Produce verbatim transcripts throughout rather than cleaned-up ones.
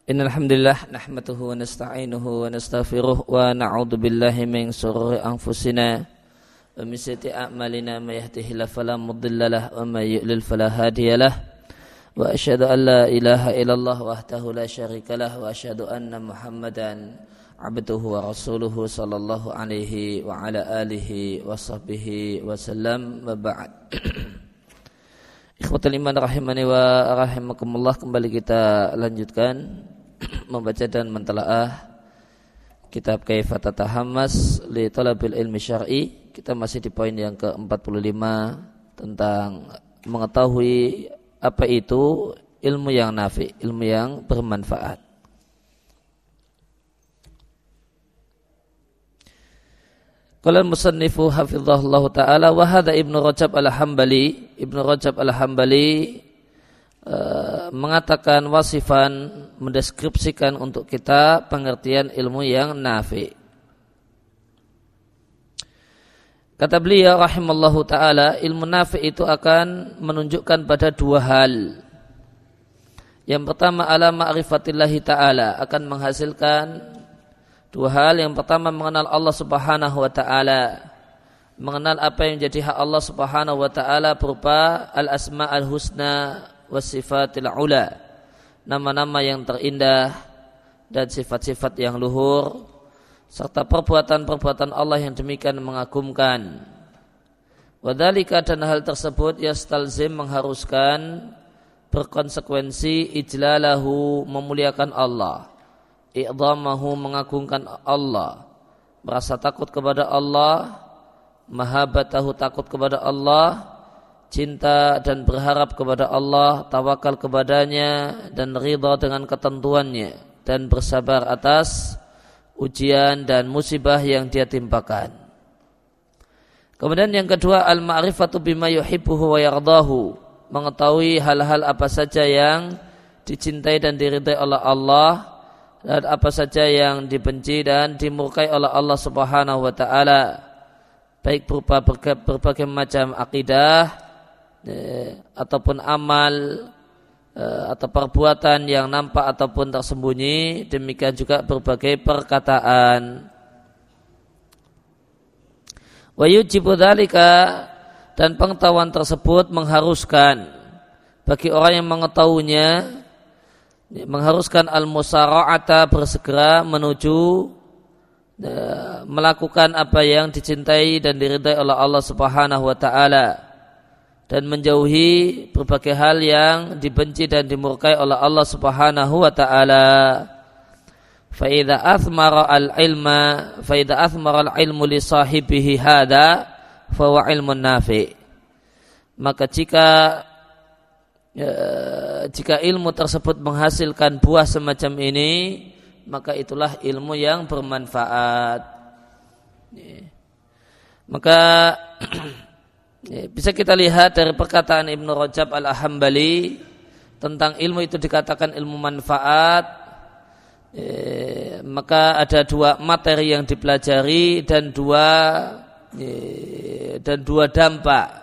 Innal hamdalillah nahmaduhu wa nasta'inuhu wa nastaghfiruh wa na'udzu billahi min shururi anfusina wa min sayyiati a'malina may yahdihillahu fala mudilla lahu wa may yudlil fala hadiya lahu wa asyhadu an la ilaha illallah wahdahu la syarika lahu wa asyhadu anna Muhammadan abduhu wa rasuluhu sallallahu alaihi wa ala alihi wa sahbihi wa sallam wa ba'd. Ikhwatul iman rahimani wa rahimakumullah, kembali kita lanjutkan membaca dan mentelaah kitab Kaifa Tatahammas li Talabil Ilmi Syar'i. Kita masih di poin yang ke empat puluh lima tentang mengetahui apa itu ilmu yang nafi, ilmu yang bermanfaat. Qala al-musannifu hafizahullah ta'ala wa hadha Ibnu Rajab al-Hambali. Ibnu Rajab al-Hambali uh, mengatakan wasifan, mendeskripsikan untuk kita pengertian ilmu yang nafi. Kata beliau rahimallahu ta'ala, ilmu nafi itu akan menunjukkan pada dua hal. Yang pertama ala ma'rifatillahi ta'ala, akan menghasilkan dua hal. Yang pertama mengenal Allah subhanahu wa ta'ala, mengenal apa yang menjadi hak Allah subhanahu wa ta'ala berupa al-asma al-husna wa sifatil ula, nama-nama yang terindah dan sifat-sifat yang luhur, serta perbuatan-perbuatan Allah yang demikian mengagumkan. Wadhalika, dan hal tersebut yastalzim, mengharuskan, berkonsekuensi ijlalahu, memuliakan Allah, i'dhamahu, mengagungkan Allah, merasa takut kepada Allah, mahabbatahu, takut kepada Allah, cinta dan berharap kepada Allah, tawakal kepadanya dan ridha dengan ketentuannya, dan bersabar atas ujian dan musibah yang dia timpakan. Kemudian yang kedua, al-ma'rifatu bima yuhibbuhu wa yardahu, mengetahui hal-hal apa saja yang dicintai dan diridai oleh Allah, dan apa saja yang dibenci dan dimurkai oleh Allah subhanahu wa ta'ala, baik berupa berbagai, berbagai macam akidah eh, ataupun amal eh, atau perbuatan yang nampak ataupun tersembunyi, demikian juga berbagai perkataan. Wa yujibu dzalika, dan pengetahuan tersebut mengharuskan bagi orang yang mengetahuinya, mengharuskan al-musara'ata, bersegera menuju melakukan apa yang dicintai dan diridai oleh Allah subhanahu wa ta'ala, dan menjauhi berbagai hal yang dibenci dan dimurkai oleh Allah subhanahu wa ta'ala. Fa idza athmara al-ilma fa idza athmara al-ilmu li sahibihi hadha fa huwa ilmun nafi. Maka jika Ya, jika ilmu tersebut menghasilkan buah semacam ini, maka itulah ilmu yang bermanfaat. Ya. Maka ya, bisa kita lihat dari perkataan Ibnu Rajab al-Hambali tentang ilmu itu dikatakan ilmu manfaat. Ya, maka ada dua materi yang dipelajari dan dua ya, dan dua dampak.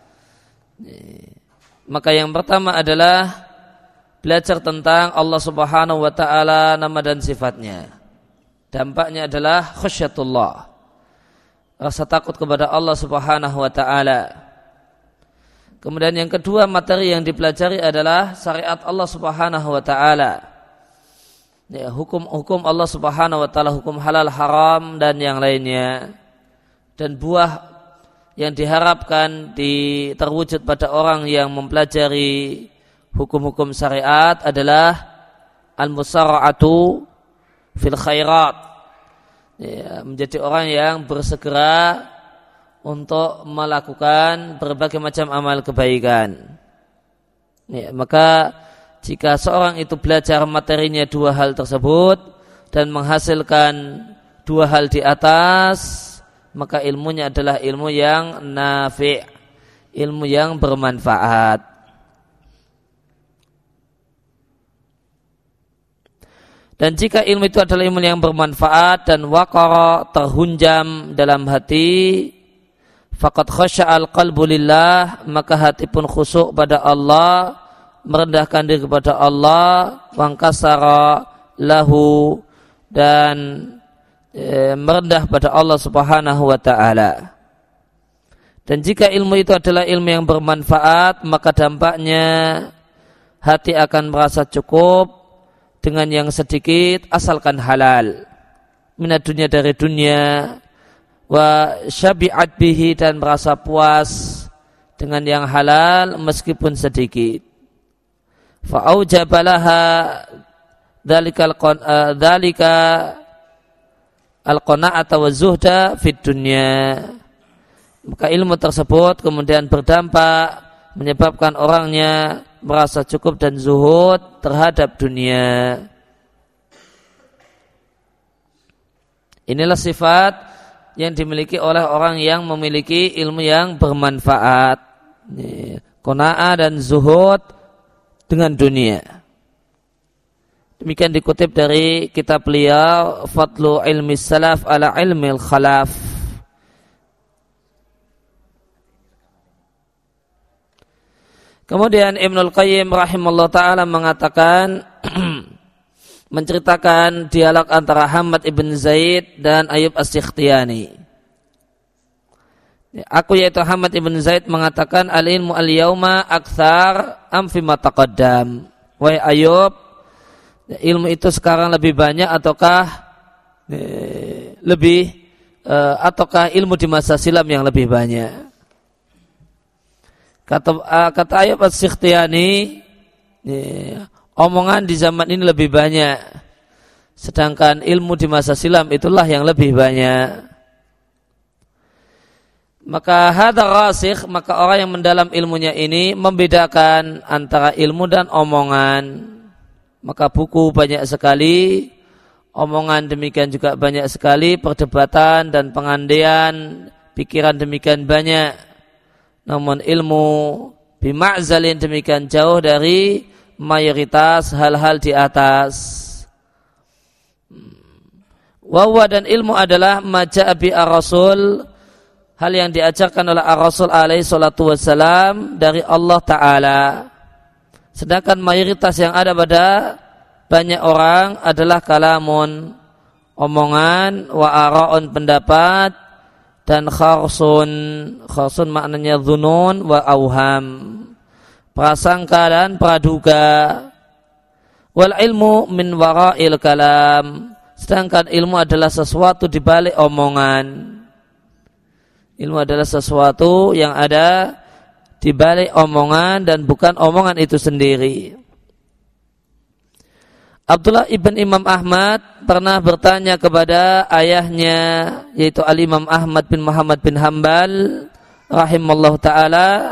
Ya. Maka yang pertama adalah belajar tentang Allah subhanahu wa ta'ala, nama dan sifatnya. Dampaknya adalah khasyatullah, rasa takut kepada Allah subhanahu wa ta'ala. Kemudian yang kedua materi yang dipelajari adalah syariat Allah subhanahu wa ta'ala, ya, hukum-hukum Allah subhanahu wa ta'ala, hukum halal haram dan yang lainnya. Dan buah yang diharapkan di, terwujud pada orang yang mempelajari hukum-hukum syariat adalah al-musara'atu fil khairat, ya, menjadi orang yang bersegera untuk melakukan berbagai macam amal kebaikan. Ya, maka jika seorang itu belajar materinya dua hal tersebut dan menghasilkan dua hal di atas, maka ilmunya adalah ilmu yang nafi', ilmu yang bermanfaat. Dan jika ilmu itu adalah ilmu yang bermanfaat dan waqara, terhunjam dalam hati, faqad khasya'al qalbu lillah, maka hati pun khusyuk pada Allah, merendahkan diri kepada Allah, wangkasara lahu, dan e, merendah pada Allah Subhanahu wa ta'ala. Dan jika ilmu itu adalah ilmu yang bermanfaat, maka dampaknya hati akan merasa cukup dengan yang sedikit asalkan halal, minat dunia dari dunia, wa syabi'at bihi, dan merasa puas dengan yang halal meskipun sedikit. Fa'aujabalaha dzalika dzalika al-qana'ata wa zuhda fid dunya. Maka ilmu tersebut kemudian berdampak menyebabkan orangnya merasa cukup dan zuhud terhadap dunia. Inilah sifat yang dimiliki oleh orang yang memiliki ilmu yang bermanfaat, qanaah dan zuhud dengan dunia. Demikian dikutip dari kitab beliau Fadlu Ilmi Salaf ala Ilmi Khalaf. Kemudian Ibnul Qayyim rahimahullah ta'ala mengatakan menceritakan dialog antara Hamad ibn Zaid dan Ayub As-Sikhtiyani. Aku yaitu Hamad ibn Zaid mengatakan al-ilmu al-yawma akthar am fima taqaddam. Wahai Ayub, ilmu itu sekarang lebih banyak ataukah eh, lebih eh, ataukah ilmu di masa silam yang lebih banyak? Kata, uh, kata Ayub As-Sikhtiyani, ya, omongan di zaman ini lebih banyak, sedangkan ilmu di masa silam itulah yang lebih banyak. Maka hadza rasikh, maka orang yang mendalam ilmunya ini membedakan antara ilmu dan omongan. Maka buku banyak sekali, omongan demikian juga banyak sekali, perdebatan dan pengandaian pikiran demikian banyak. Namun ilmu bima'zalin demikian jauh dari mayoritas hal-hal di atas. Wawa, dan ilmu adalah maja'abi ar-rasul, hal yang diajarkan oleh ar-rasul alaihi salatu wassalam dari Allah Ta'ala. Sedangkan mayoritas yang ada pada banyak orang adalah kalamun, omongan, wa ara'un, pendapat, dan kharsun, kharsun maknanya dhunun wa auham, prasangka dan praduga. Wal ilmu min wara'il kalam, sedangkan ilmu adalah sesuatu di balik omongan. Ilmu adalah sesuatu yang ada di balik omongan dan bukan omongan itu sendiri. Abdullah ibn Imam Ahmad pernah bertanya kepada ayahnya, yaitu Al-Imam Ahmad bin Muhammad bin Hanbal rahimallahu ta'ala,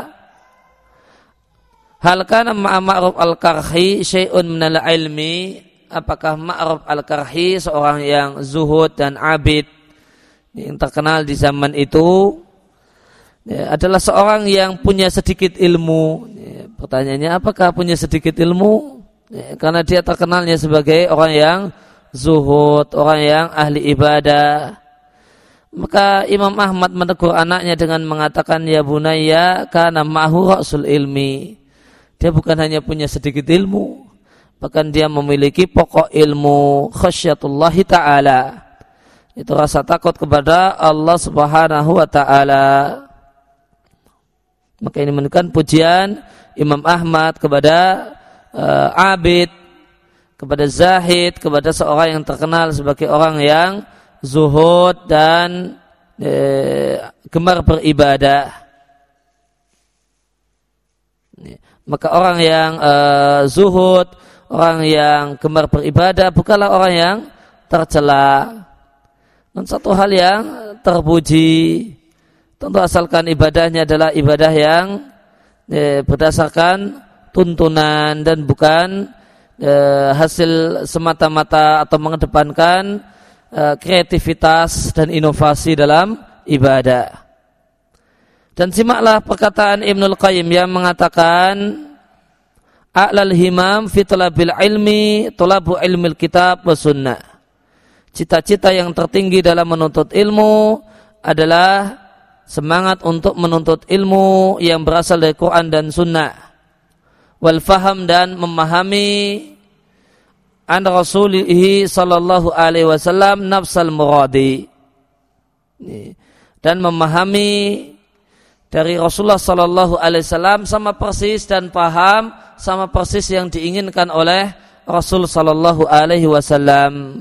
hal kana ma'a Ma'ruf al-Karhi syai'un minal ilmi, apakah Ma'ruf al-Karhi, seorang yang zuhud dan abid yang terkenal di zaman itu, ya, adalah seorang yang punya sedikit ilmu. Ya, pertanyaannya, apakah punya sedikit ilmu? Ya, karena dia terkenalnya sebagai orang yang zuhud, orang yang ahli ibadah. Maka Imam Ahmad menegur anaknya dengan mengatakan, ya bunayya kana ma'hu ra'sul ilmi. Dia bukan hanya punya sedikit ilmu, bahkan dia memiliki pokok ilmu, khasyatullahi ta'ala, itu rasa takut kepada Allah subhanahu wa ta'ala. Maka ini menunjukkan pujian Imam Ahmad kepada Uh, abid, kepada zahid, kepada seorang yang terkenal sebagai orang yang zuhud dan uh, gemar beribadah. Maka orang yang uh, zuhud, orang yang gemar beribadah bukanlah orang yang tercela. Dan satu hal yang terpuji, tentu asalkan ibadahnya adalah ibadah yang uh, berdasarkan tuntunan dan bukan e, hasil semata-mata atau mengedepankan e, kreativitas dan inovasi dalam ibadah. Dan simaklah perkataan Ibnul Qayyim yang mengatakan, a'lal himam fi talabil ilmi talabu ilmil kitab wa sunnah. Cita-cita yang tertinggi dalam menuntut ilmu adalah semangat untuk menuntut ilmu yang berasal dari Quran dan sunnah. wal faham dan memahami an Rasulihi sallallahu alaihi wasallam nafsal muradi, dan memahami dari Rasulullah sallallahu alaihi wasallam sama persis dan paham sama persis yang diinginkan oleh Rasul sallallahu alaihi wasallam.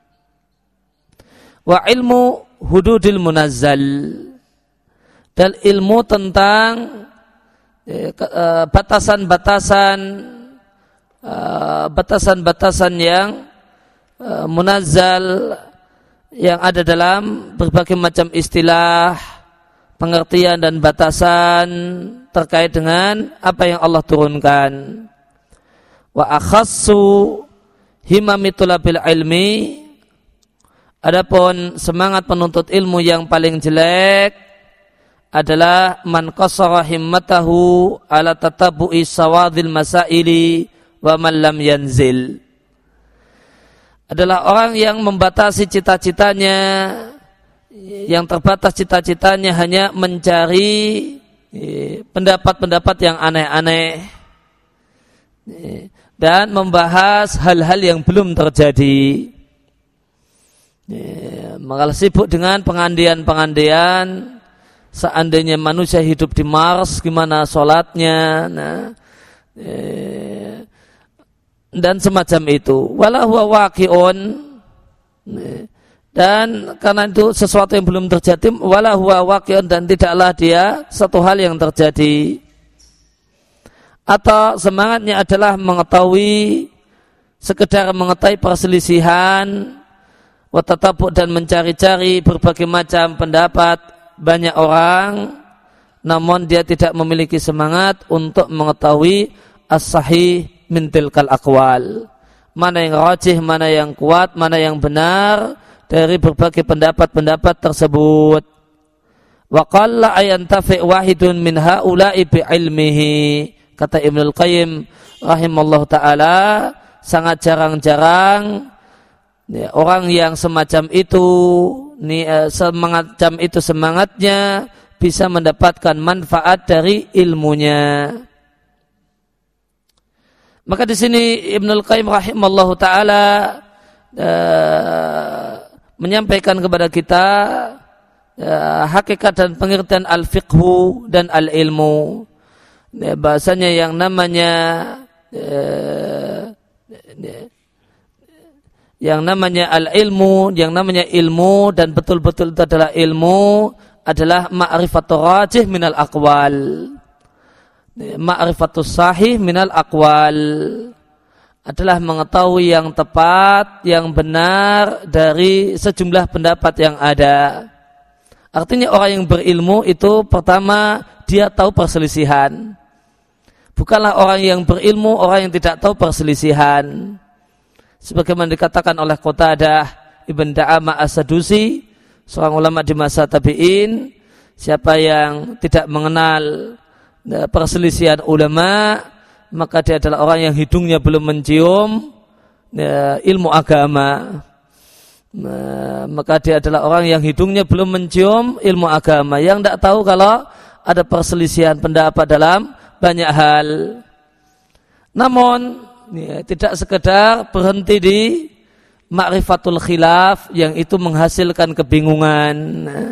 Wa ilmu hududil munazzal, dan ilmu tentang batasan-batasan batasan-batasan yang munazzal yang ada dalam berbagai macam istilah, pengertian dan batasan terkait dengan apa yang Allah turunkan. Wa akhassu himami tulabil ilmi, adapun semangat penuntut ilmu yang paling jelek adalah man qasara himmatahu ala tatabu'i sawadil masaili wa man lam yanzil, adalah orang yang membatasi cita-citanya, yang terbatas cita-citanya hanya mencari pendapat-pendapat yang aneh-aneh dan membahas hal-hal yang belum terjadi. Maka sibuk dengan pengandian-pengandian, seandainya manusia hidup di Mars gimana sholatnya, nah, dan semacam itu. Wala huwa waqi'un, dan karena itu sesuatu yang belum terjadi, wala huwa waqi'un, dan tidaklah dia satu hal yang terjadi. Atau semangatnya adalah mengetahui, sekedar mengetahui perselisihan, wa tatabu' dan mencari-cari berbagai macam pendapat banyak orang, namun dia tidak memiliki semangat untuk mengetahui as-sahih min tilkal aqwal, mana yang rajih, mana yang kuat, mana yang benar dari berbagai pendapat-pendapat tersebut. Wa qalla ayantafi' wahidun min haula'i bi ilmihi, kata Ibnul Qayyim rahimallahu taala, sangat jarang-jarang ya, orang yang semacam itu ni, eh, semacam itu semangatnya bisa mendapatkan manfaat dari ilmunya. Maka di sini Ibnul Qayyim rahimallahu taala uh, menyampaikan kepada kita uh, hakikat dan pengertian al-fiqhu dan al-ilmu. Uh, bahasanya yang namanya uh, yang namanya al-ilmu, yang namanya ilmu dan betul-betul itu adalah ilmu, adalah ma'rifatul rajih minal aqwal. Ma'rifatus sahih minal aqwal adalah mengetahui yang tepat, yang benar dari sejumlah pendapat yang ada. Artinya orang yang berilmu itu pertama dia tahu perselisihan. Bukanlah orang yang berilmu orang yang tidak tahu perselisihan. Sebagaimana dikatakan oleh Qatadah Ibn Da'amah As-Sadusi, seorang ulama di masa tabi'in, siapa yang tidak mengenal perselisihan ulama, maka dia adalah orang yang hidungnya belum mencium ya, ilmu agama. Nah, maka dia adalah orang yang hidungnya belum mencium ilmu agama, yang tidak tahu kalau ada perselisihan pendapat dalam banyak hal. Namun ya, tidak sekedar berhenti di ma'rifatul khilaf yang itu menghasilkan kebingungan. Nah,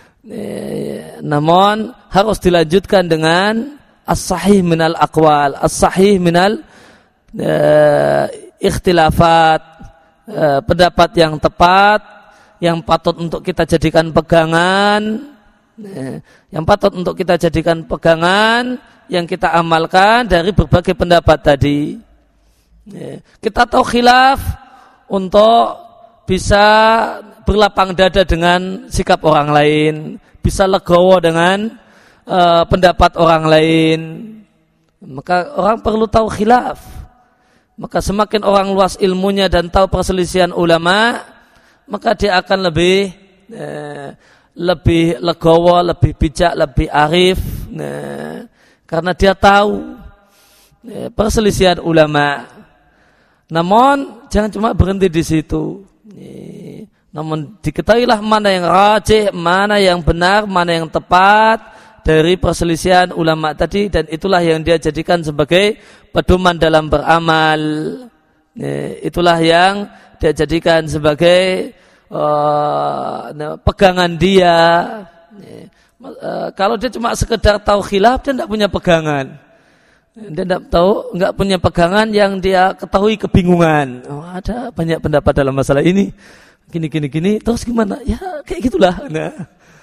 namun harus dilanjutkan dengan as-sahih minal aqwal, as-sahih minal uh, ikhtilafat, uh, pendapat yang tepat, yang patut untuk kita jadikan pegangan, uh, yang patut untuk kita jadikan pegangan, yang kita amalkan dari berbagai pendapat tadi. Uh, kita tahu khilaf untuk bisa berlapang dada dengan sikap orang lain, bisa legowo dengan uh, pendapat orang lain. Maka orang perlu tahu khilaf. Maka semakin orang luas ilmunya dan tahu perselisihan ulama, maka dia akan lebih eh, lebih legowo, lebih bijak, lebih arif, nah, karena dia tahu eh, perselisihan ulama. Namun jangan cuma berhenti di situ. Namun diketahuilah mana yang rajih, mana yang benar, mana yang tepat dari perselisihan ulama tadi, dan itulah yang dia jadikan sebagai pedoman dalam beramal. Itulah yang dia jadikan sebagai uh, pegangan dia. Uh, kalau dia cuma sekedar tahu khilaf, dia tidak punya pegangan. Dia tidak tahu, nggak punya pegangan yang dia ketahui kebingungan. Oh, ada banyak pendapat dalam masalah ini, gini gini gini. Terus gimana? Ya kayak gitulah. Nah.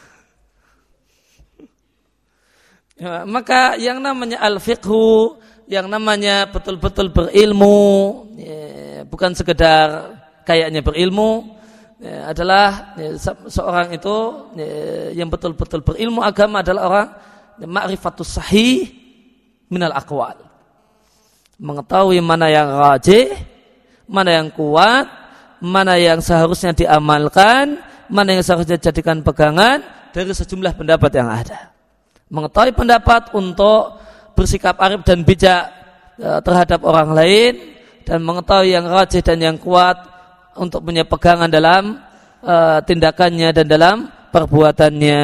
Ya, maka yang namanya al-fiqhu, yang namanya betul-betul berilmu, ya, bukan sekedar kayaknya berilmu, ya, adalah ya, seorang itu ya, yang betul-betul berilmu agama adalah orang ya, ma'rifatus sahih minal aqwal, mengetahui mana yang rajih, mana yang kuat, mana yang seharusnya diamalkan, mana yang seharusnya dijadikan pegangan dari sejumlah pendapat yang ada. Mengetahui pendapat untuk bersikap arif dan bijak terhadap orang lain, dan mengetahui yang rajih dan yang kuat untuk punya pegangan dalam uh, tindakannya dan dalam perbuatannya.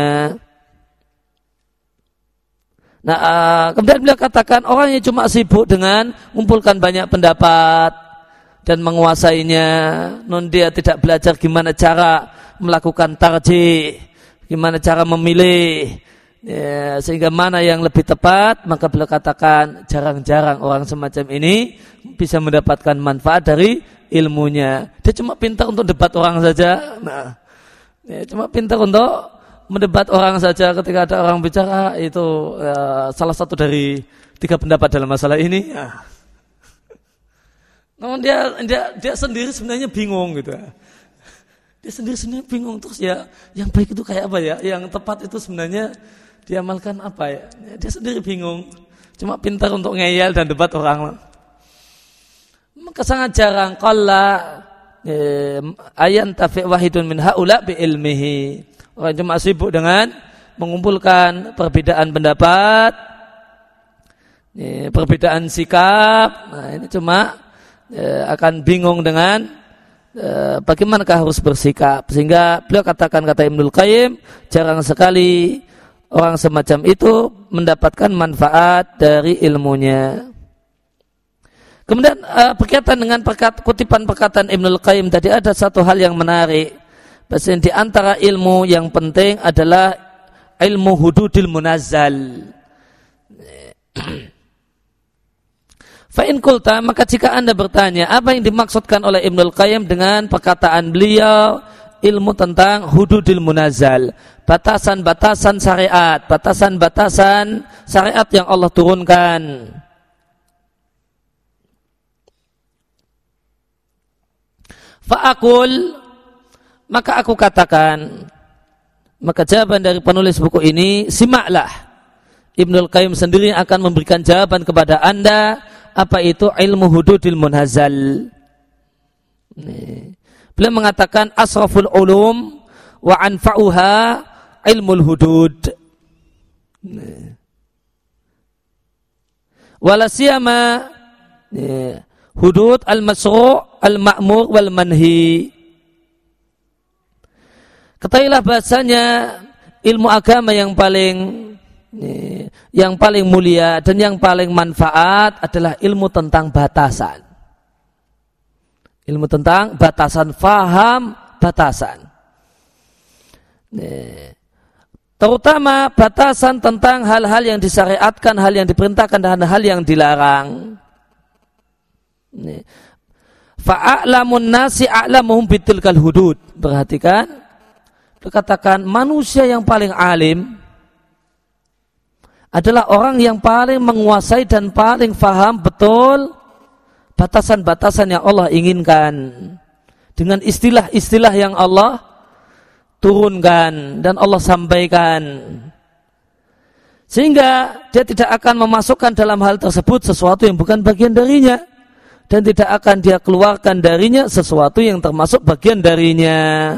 Nah, uh, kemudian beliau katakan orang yang cuma sibuk dengan mengumpulkan banyak pendapat dan menguasainya, non dia tidak belajar gimana cara melakukan tarjih, gimana cara memilih, ya, sehingga mana yang lebih tepat, maka beliau katakan jarang-jarang orang semacam ini bisa mendapatkan manfaat dari ilmunya. Dia cuma pintar untuk debat orang saja. Nah, ya, cuma pintar untuk mendebat orang saja. Ketika ada orang bicara, itu ya, salah satu dari tiga pendapat dalam masalah ini. Ya. Namun dia, dia dia sendiri sebenarnya bingung gitu. Dia sendiri sebenarnya bingung, terus ya yang baik itu kayak apa ya? Yang tepat itu sebenarnya diamalkan apa ya? Dia sendiri bingung. Cuma pintar untuk ngeyel dan debat orang. Maka sangat jarang qalla eh, ayan tafi' wahidun min haula bi ilmihi. Orang cuma sibuk dengan mengumpulkan perbedaan pendapat, eh, perbedaan sikap. Nah, ini cuma eh, akan bingung dengan eh, bagaimanakah harus bersikap. Sehingga beliau katakan, kata Ibnul Qayyim, jarang sekali orang semacam itu mendapatkan manfaat dari ilmunya. Kemudian uh, berkaitan dengan perkat, kutipan perkataan Ibnul Qayyim tadi, ada satu hal yang menarik. Bahasanya di antara ilmu yang penting adalah ilmu hududil munazzal. Fa in qulta, maka jika Anda bertanya apa yang dimaksudkan oleh Ibnul Qayyim dengan perkataan beliau ilmu tentang hududil munazzal, batasan-batasan syariat, batasan-batasan syariat yang Allah turunkan. Fa'akul, maka aku katakan, maka jawaban dari penulis buku ini, simaklah. Ibnul Qayyim sendiri akan memberikan jawaban kepada Anda apa itu ilmu hududil munazzal. Beliau mengatakan asraful ulum wa anfa'uha ilmul hudud. Wala siyama hudud al-masru' al-ma'mur wal manhi. Ketahuilah bahasanya ilmu agama yang paling yang paling mulia dan yang paling manfaat adalah ilmu tentang batasan. Ilmu tentang batasan, faham batasan. Terutama batasan tentang hal-hal yang disyariatkan, hal yang diperintahkan dan hal yang dilarang. Fa'a'lamun nasi a'lamuhum bitilkal hudud. Perhatikan, dikatakan manusia yang paling alim adalah orang yang paling menguasai dan paling faham betul batasan-batasan yang Allah inginkan dengan istilah-istilah yang Allah turunkan dan Allah sampaikan, sehingga dia tidak akan memasukkan dalam hal tersebut sesuatu yang bukan bagian darinya, dan tidak akan dia keluarkan darinya sesuatu yang termasuk bagian darinya.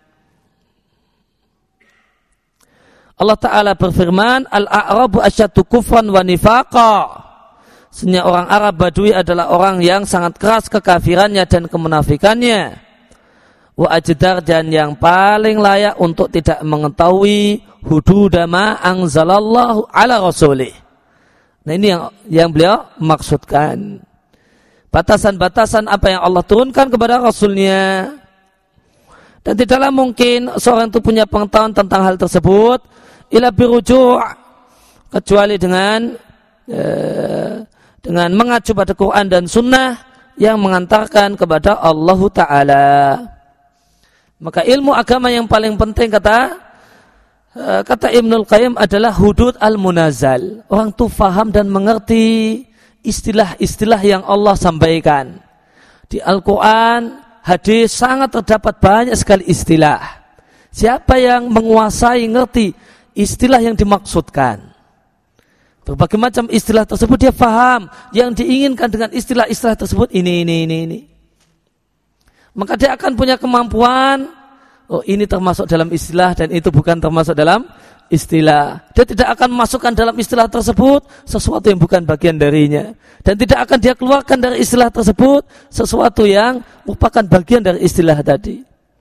Allah Ta'ala berfirman, Al-A'rabu asyaddu kufran wa nifaqa. Sesungguhnya orang Arab Badui adalah orang yang sangat keras kekafirannya dan kemunafikannya. Wa ajdar, dan yang paling layak untuk tidak mengetahui hududa ma anzalallahu ala rasulih. Nah ini yang yang beliau maksudkan. Batasan-batasan apa yang Allah turunkan kepada Rasulnya. Dan tidaklah mungkin seorang itu punya pengetahuan tentang hal tersebut ila biruju' kecuali dengan eh, dengan mengacu pada Quran dan Sunnah yang mengantarkan kepada Allah Ta'ala. Maka ilmu agama yang paling penting kata eh, kata Ibnul Qayyim adalah hudud al-munazal. Orang itu faham dan mengerti istilah-istilah yang Allah sampaikan. Di Al-Quran, hadis sangat terdapat banyak sekali istilah. Siapa yang menguasai, ngerti istilah yang dimaksudkan, berbagai macam istilah tersebut dia faham. Yang diinginkan dengan istilah-istilah tersebut ini, ini, ini, ini. Maka dia akan punya kemampuan, oh ini termasuk dalam istilah dan itu bukan termasuk dalam istilah. Dia tidak akan masukkan dalam istilah tersebut sesuatu yang bukan bagian darinya. Dan tidak akan dia keluarkan dari istilah tersebut sesuatu yang merupakan bagian dari istilah tadi.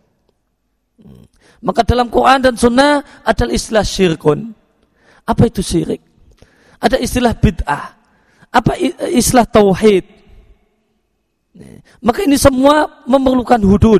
Maka dalam Quran dan Sunnah ada istilah syirkun. Apa itu syirik? Ada istilah bid'ah. Apa istilah tauhid? Maka ini semua memerlukan hudud.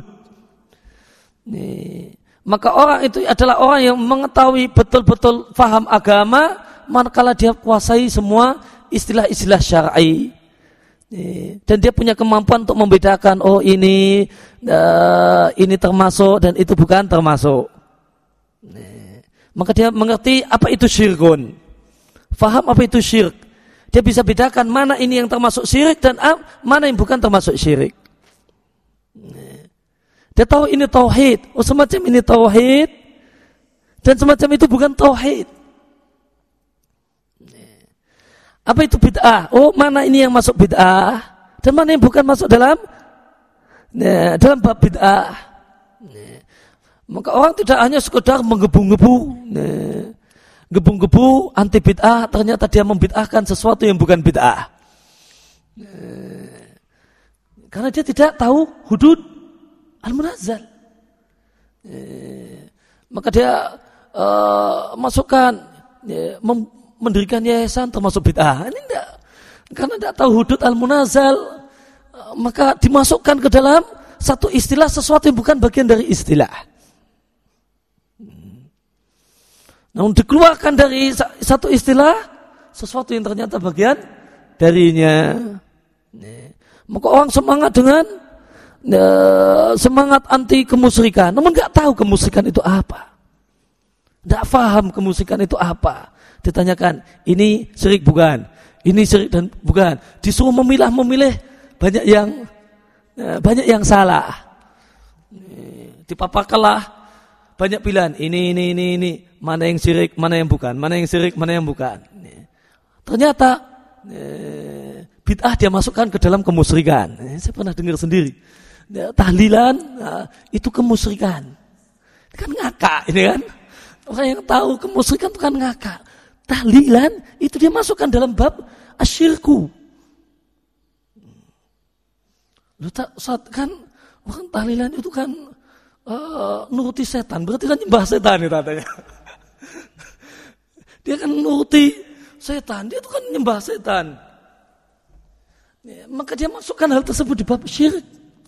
Nih. Maka orang itu adalah orang yang mengetahui betul-betul faham agama manakala dia kuasai semua istilah-istilah syar'i. Dan dia punya kemampuan untuk membedakan, oh ini uh, ini termasuk dan itu bukan termasuk. Maka dia mengerti apa itu syirkun. Faham apa itu syirik. Dia bisa bedakan mana ini yang termasuk syirik dan mana yang bukan termasuk syirik. Dia tahu ini tauhid, oh semacam ini tauhid, dan semacam itu bukan tauhid. Apa itu bid'ah? Oh mana ini yang masuk bid'ah, dan mana yang bukan masuk dalam nah, dalam bab bid'ah. Nah, maka orang tidak hanya sekedar menggebu-gebu, nah, gebu-gebu anti bid'ah, ternyata dia membid'ahkan sesuatu yang bukan bid'ah. Nah, karena dia tidak tahu hudud al-munazzal. Eh, maka dia uh, masukkan ya, mem- mendirikan yayasan termasuk bid'ah. Ini enggak. Karena tidak tahu hudud al-munazzal, uh, maka dimasukkan ke dalam satu istilah sesuatu yang bukan bagian dari istilah. Namun dikeluarkan dari satu istilah sesuatu yang ternyata bagian darinya. Eh, maka orang semangat dengan semangat anti kemusyrikan, namun nggak tahu kemusyrikan itu apa, nggak paham kemusyrikan itu apa. Ditanyakan, ini syirik bukan, ini syirik dan bukan. Disuruh memilah-memilih banyak yang banyak yang salah. Dipaparkanlah banyak pilihan, ini ini ini ini mana yang syirik, mana yang bukan, mana yang syirik, mana yang bukan. Ternyata bid'ah dia masukkan ke dalam kemusyrikan. Saya pernah dengar sendiri. Tahlilan nah, itu kemusyrikan. Kan ngakak ini kan. Orang yang tahu kemusyrikan itu kan ngakak. Tahlilan itu dia masukkan dalam bab asyirku. Lu tak saat kan orang tahlilan itu kan uh, nuruti setan, berarti kan nyembah setan itu katanya. Dia kan nuruti setan, dia itu kan nyembah setan. Ya, maka dia masukkan hal tersebut di bab syirik.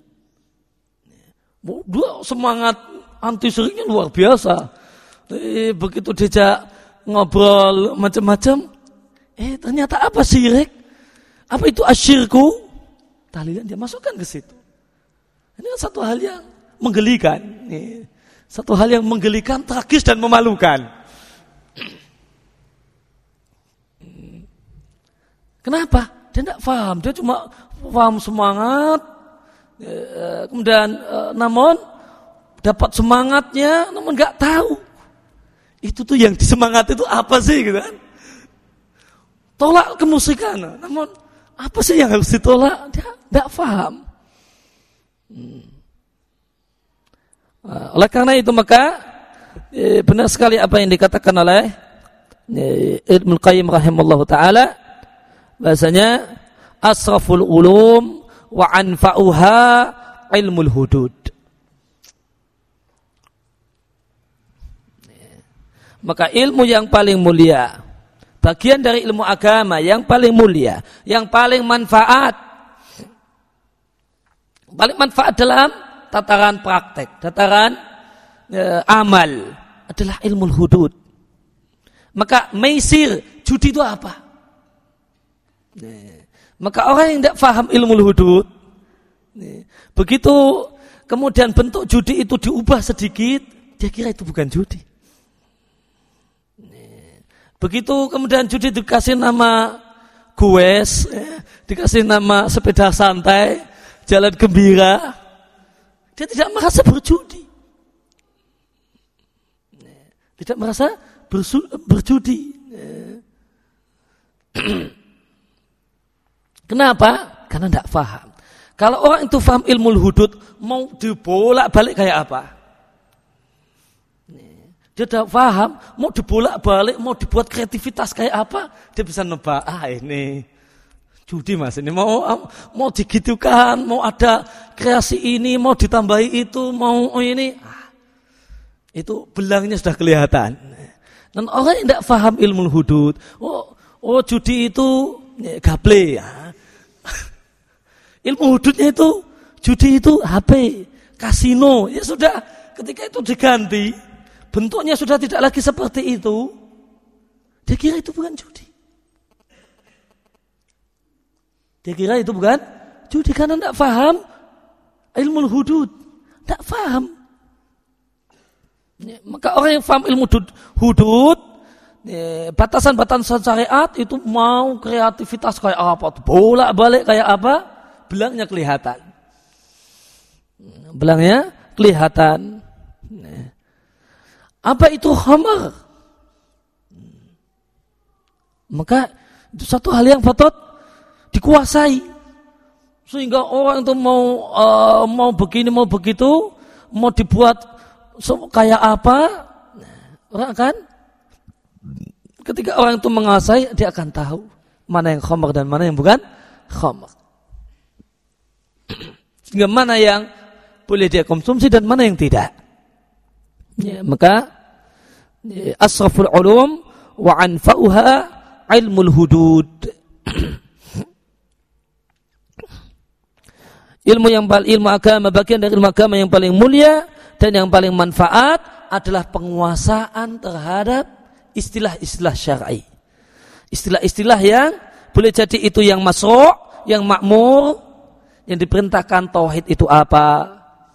Dia semangat anti syiriknya luar biasa. Eh, begitu diajak ngobrol macam-macam, eh ternyata apa syirik? Apa itu asyirku? Tahlilan dia masukkan ke situ. Ini kan satu hal yang menggelikan. Nih, satu hal yang menggelikan, tragis dan memalukan. Kenapa? Dia tidak paham. Dia cuma paham semangat. Kemudian namun dapat semangatnya, namun nggak tahu itu tuh yang disemangati itu apa sih gitu kan? Tolak kemusyrikan, namun apa sih yang harus ditolak? Dia nggak paham. Hmm. Oleh karena itu maka eh, benar sekali apa yang dikatakan oleh eh, Ibnul Qayyim rahimahullah taala, bahasanya asraful ulum wa anfa'uha ilmul hudud. Maka ilmu yang paling mulia, bagian dari ilmu agama yang paling mulia, yang paling manfaat, paling manfaat dalam tataran praktek, tataran e, amal adalah ilmu hudud. Maka maisir, judi itu apa? Maka orang yang tidak faham ilmu hudud, begitu kemudian bentuk judi itu diubah sedikit, dia kira itu bukan judi. Begitu kemudian judi dikasih nama goes, dikasih nama sepeda santai, jalan gembira, dia tidak merasa berjudi. Tidak merasa bersu- berjudi. Kenapa? Karena tidak faham. Kalau orang itu faham ilmu hudud, mau dibolak-balik kayak apa? Dia tidak faham, mau dibolak-balik, mau dibuat kreativitas kayak apa? Dia bisa nebak, ah ini judi mas, ini mau mau digitukan, mau ada kreasi ini, mau ditambahi itu, mau oh ini. Ah, itu belangnya sudah kelihatan. Dan orang yang tidak faham ilmu hudud, oh, oh judi itu ya, gaple ya. Ilmu hududnya itu, judi itu H P, kasino. Ya sudah, ketika itu diganti, bentuknya sudah tidak lagi seperti itu. Dia kira itu bukan judi. Dia kira itu bukan judi karena tidak faham ilmu hudud. Tidak faham. Ya, maka orang yang faham ilmu hudud, ya, batasan-batasan syariat itu mau kreativitas kayak apa, bolak-balik kayak apa, belangnya kelihatan. Belangnya kelihatan. Apa itu khamar? Maka itu satu hal yang patut dikuasai. Sehingga orang itu mau uh, mau begini, mau begitu, mau dibuat kayak apa, orang akan, ketika orang itu menguasai, dia akan tahu mana yang khamar dan mana yang bukan khamar. Sehingga mana yang boleh dia konsumsi dan mana yang tidak. Ya, maka asraful ulum wa anfa'uha ilmul hudud. Ilmu yang ilmu agama, bagian dari ilmu agama yang paling mulia dan yang paling manfaat adalah penguasaan terhadap istilah-istilah syar'i. Istilah-istilah yang boleh jadi itu yang masru', yang makmur, yang diperintahkan tauhid itu apa,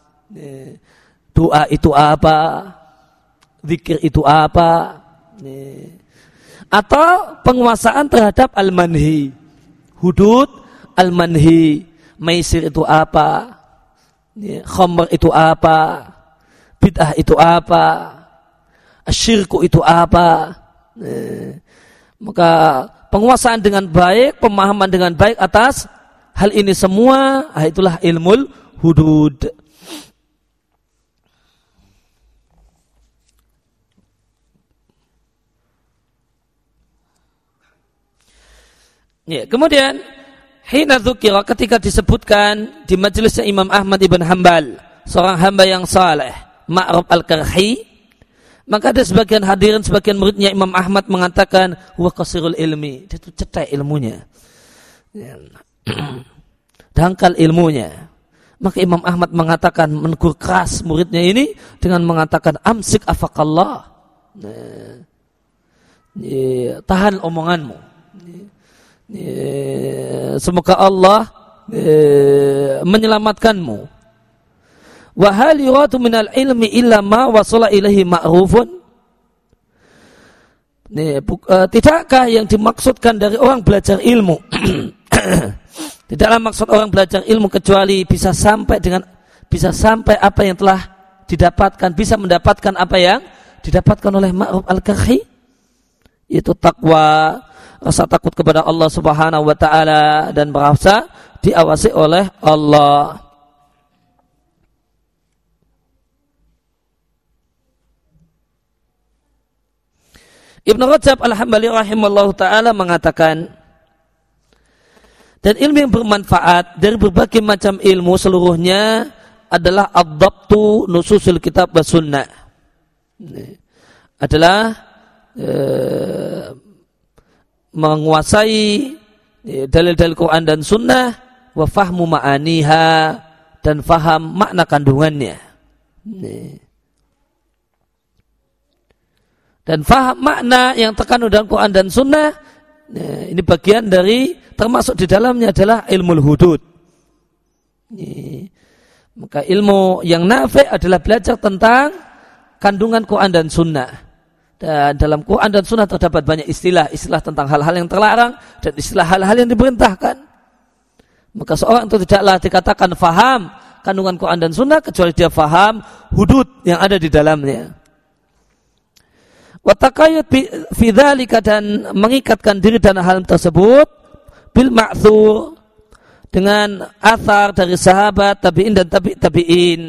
doa itu apa, zikir itu apa, atau penguasaan terhadap al-manhi, hudud al-manhi, maisir itu apa, khamr itu apa, bid'ah itu apa, syirku itu apa. Maka penguasaan dengan baik, pemahaman dengan baik atas hal ini semua, itulah ilmul hudud. Ya, kemudian hina dzukira, ketika disebutkan di majelisnya Imam Ahmad ibn Hanbal, seorang hamba yang saleh, Ma'ruf al-Karhi, maka ada sebagian hadirin, sebagian muridnya Imam Ahmad mengatakan huwa qasirul ilmi, dia itu cetek ilmunya, ya, dangkal ilmunya. Maka Imam Ahmad mengatakan, menegur keras muridnya ini dengan mengatakan amsik afakallah, ya, ya, tahan omonganmu, ya, semoga Allah ya, menyelamatkanmu. Wa hal yuradu minal ilmi illa ma wasala ilaihi ma'rufun. Tidakkah yang dimaksudkan dari orang belajar ilmu? Tidaklah maksud orang belajar ilmu kecuali bisa sampai dengan bisa sampai apa yang telah didapatkan, bisa mendapatkan apa yang didapatkan oleh Ma'ruf al-Karhi, yaitu takwa, rasa takut kepada Allah Subhanahu wa taala dan merasa diawasi oleh Allah. Ibnu Rajab al-Hambali rahimallahu ta'ala mengatakan, dan ilmu yang bermanfaat dari berbagai macam ilmu seluruhnya adalah ad-dhabtu nususul kitab wa sunnah, adalah eh, menguasai eh, dalil-dalil Quran dan Sunnah, wa fahmu ma'aniha, dan faham makna kandungannya. Nih. Dan faham makna yang terkandung dalam Quran dan Sunnah, nah, ini bagian dari, termasuk di dalamnya adalah ilmu hudud. Ini. Maka ilmu yang nafi' adalah belajar tentang kandungan Quran dan Sunnah. Dan dalam Quran dan Sunnah terdapat banyak istilah, istilah tentang hal-hal yang terlarang dan istilah hal-hal yang diperintahkan. Maka seorang itu tidaklah dikatakan faham kandungan Quran dan Sunnah kecuali dia faham hudud yang ada di dalamnya. Watakayut fi dzalika, dan mengikatkan diri dan hal tersebut bil ma'thur, dengan athar dari sahabat, tabi'in dan tabi' tabi'in.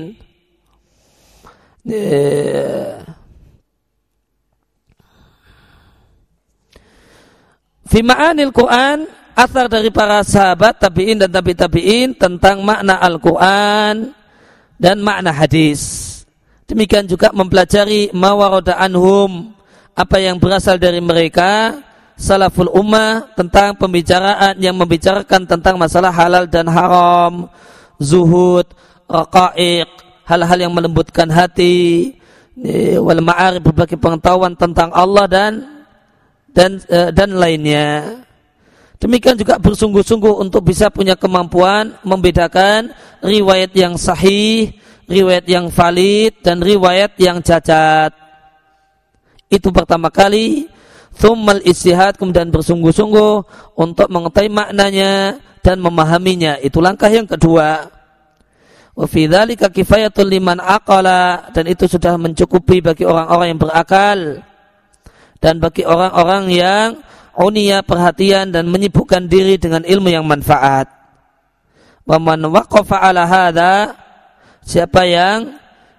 Fi ma'anil Quran, athar dari para sahabat, tabi'in dan tabi' tabi'in tentang makna Al-Quran dan makna hadis. Demikian juga mempelajari ma warada anhum, apa yang berasal dari mereka, salaful ummah, tentang pembicaraan yang membicarakan tentang masalah halal dan haram, zuhud, raqaiq, hal-hal yang melembutkan hati, wal ma'arif, berbagai pengetahuan tentang Allah dan dan dan lainnya. Demikian juga bersungguh-sungguh untuk bisa punya kemampuan membedakan riwayat yang sahih, riwayat yang valid, dan riwayat yang cacat. Itu pertama kali. Tsummal istihad, kemudian bersungguh-sungguh untuk mengetahui maknanya dan memahaminya. Itu langkah yang kedua. Wa fi dzalika kifayatul liman aqala, dan itu sudah mencukupi bagi orang-orang yang berakal dan bagi orang-orang yang unia, perhatian dan menyibukkan diri dengan ilmu yang manfaat. Wa man waqafa ala hadza, siapa yang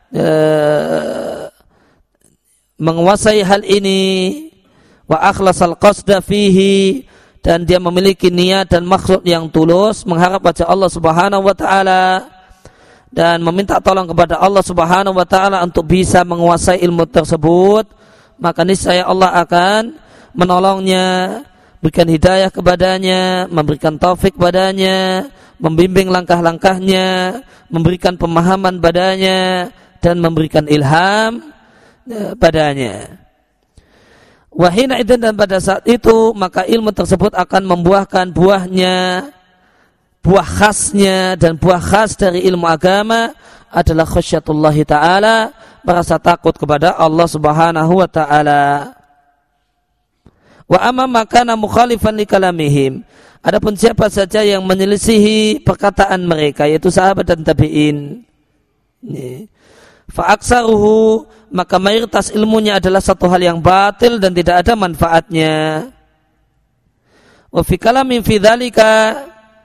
eh, menguasai hal ini, wa akhlasal qasda fihi, dan dia memiliki niat dan maksud yang tulus mengharap wajah Allah Subhanahu wa taala dan meminta tolong kepada Allah Subhanahu wa taala untuk bisa menguasai ilmu tersebut, maka niscaya Allah akan menolongnya, berikan hidayah kepadanya, memberikan taufik padanya, membimbing langkah-langkahnya, memberikan pemahaman padanya, dan memberikan ilham padanya. Wahina itu, dan pada saat itu maka ilmu tersebut akan membuahkan buahnya, buah khasnya, dan buah khas dari ilmu agama adalah khasyatullah ta'ala, merasa takut kepada Allah Subhanahu wa ta'ala. Wa amma makana mukhalifan li kalamihim, adapun siapa saja yang menyelisihi perkataan mereka, yaitu sahabat dan tabi'in, fa aksaruhu, maka mayoritas ilmunya adalah satu hal yang batil dan tidak ada manfaatnya. Wa fi kalamin fi dzalika,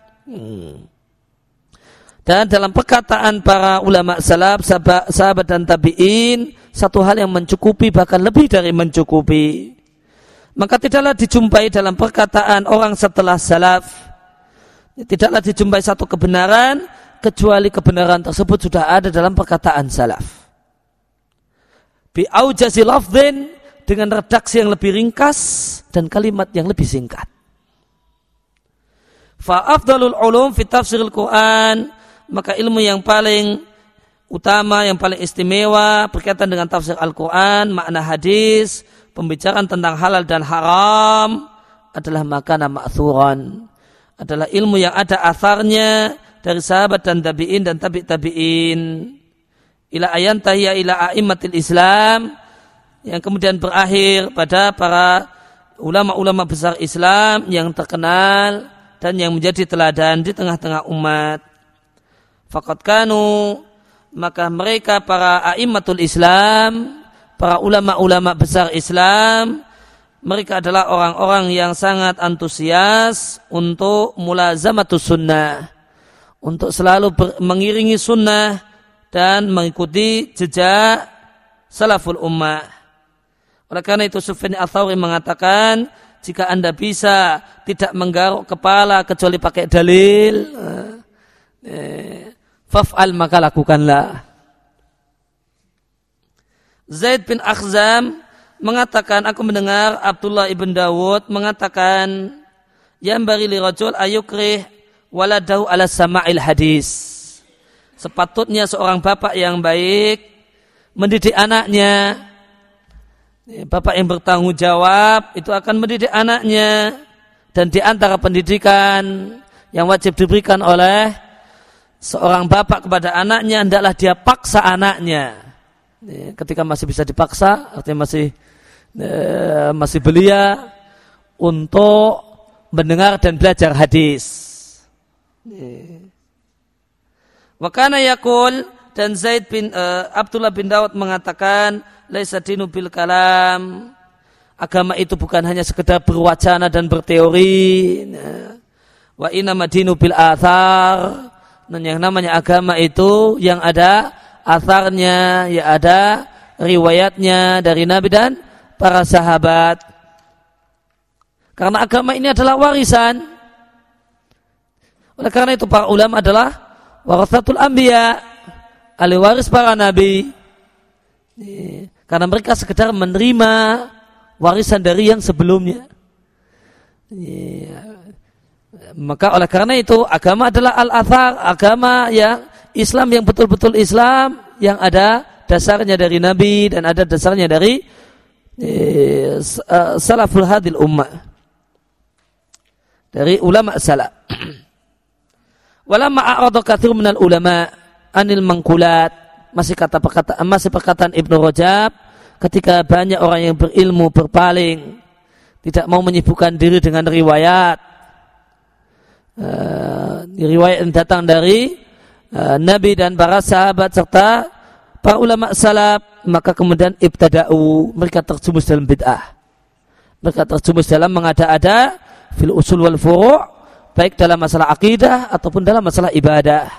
dan dalam perkataan para ulama salaf, sahabat dan tabi'in, satu hal yang mencukupi, bahkan lebih dari mencukupi. Maka tidaklah dijumpai dalam perkataan orang setelah salaf, tidaklah dijumpai satu kebenaran kecuali kebenaran tersebut sudah ada dalam perkataan salaf. Bi aujazi lafdhin, dengan redaksi yang lebih ringkas dan kalimat yang lebih singkat. Fa afdalul ulum fi tafsiril Quran, maka ilmu yang paling utama, yang paling istimewa berkaitan dengan tafsir Al-Quran, makna hadis, pembicaraan tentang halal dan haram adalah makana ma'thuran, adalah ilmu yang ada asarnya dari sahabat dan tabi'in dan tabi' tabi'in, ila ayantahiya ila a'immatil Islam, yang kemudian berakhir pada para ulama-ulama besar Islam yang terkenal dan yang menjadi teladan di tengah-tengah umat. Faqad kanu, maka mereka para a'immatul Islam, para ulama-ulama besar Islam, mereka adalah orang-orang yang sangat antusias untuk mulazamatus sunnah, untuk selalu ber- mengiringi sunnah dan mengikuti jejak salaful ummah. Oleh karena itu Sufyan Ats-Tsauri mengatakan, jika anda bisa tidak menggaruk kepala kecuali pakai dalil, eh, faf'al, maka lakukanlah. Zaid bin Akhzam mengatakan, aku mendengar Abdullah ibn Dawud mengatakan, yambari li rajul ayukrih waladahu ala sama'il hadis. Sepatutnya seorang bapak yang baik mendidik anaknya. Bapak yang bertanggung jawab itu akan mendidik anaknya. Dan di antara pendidikan yang wajib diberikan oleh seorang bapak kepada anaknya, hendaklah dia paksa anaknya. Ketika masih bisa dipaksa, artinya masih eh, masih belia untuk mendengar dan belajar hadis. Wa kana yaqul, dan Zaid bin uh, Abdullah bin Dawud mengatakan, laisa dinu bil kalam, agama itu bukan hanya sekedar berwacana dan berteori. Wa inna dinu bil athar, dan yang namanya agama itu yang ada atharnya, ya ada riwayatnya dari Nabi dan para sahabat. Karena agama ini adalah warisan. Oleh karena itu para ulama adalah warathatul anbiya, ahli waris para nabi. Karena mereka sekedar menerima warisan dari yang sebelumnya. Maka oleh karena itu agama adalah al-athar, agama yang Islam yang betul-betul Islam, yang ada dasarnya dari Nabi dan ada dasarnya dari eh, salaful hadil ummah, dari ulama salaf. Walamma a'rada katsir minal ulama anil mangkulat, masih kata perkataan masih perkataan Ibnu Rajab, ketika banyak orang yang berilmu berpaling, tidak mau menyibukkan diri dengan riwayat uh, riwayat yang datang dari uh, Nabi dan para sahabat serta para ulama salaf, maka kemudian ibtada'u, mereka terjumus dalam bid'ah, mereka terjumus dalam mengada-ada fil usul wal furu', baik dalam masalah akidah ataupun dalam masalah ibadah.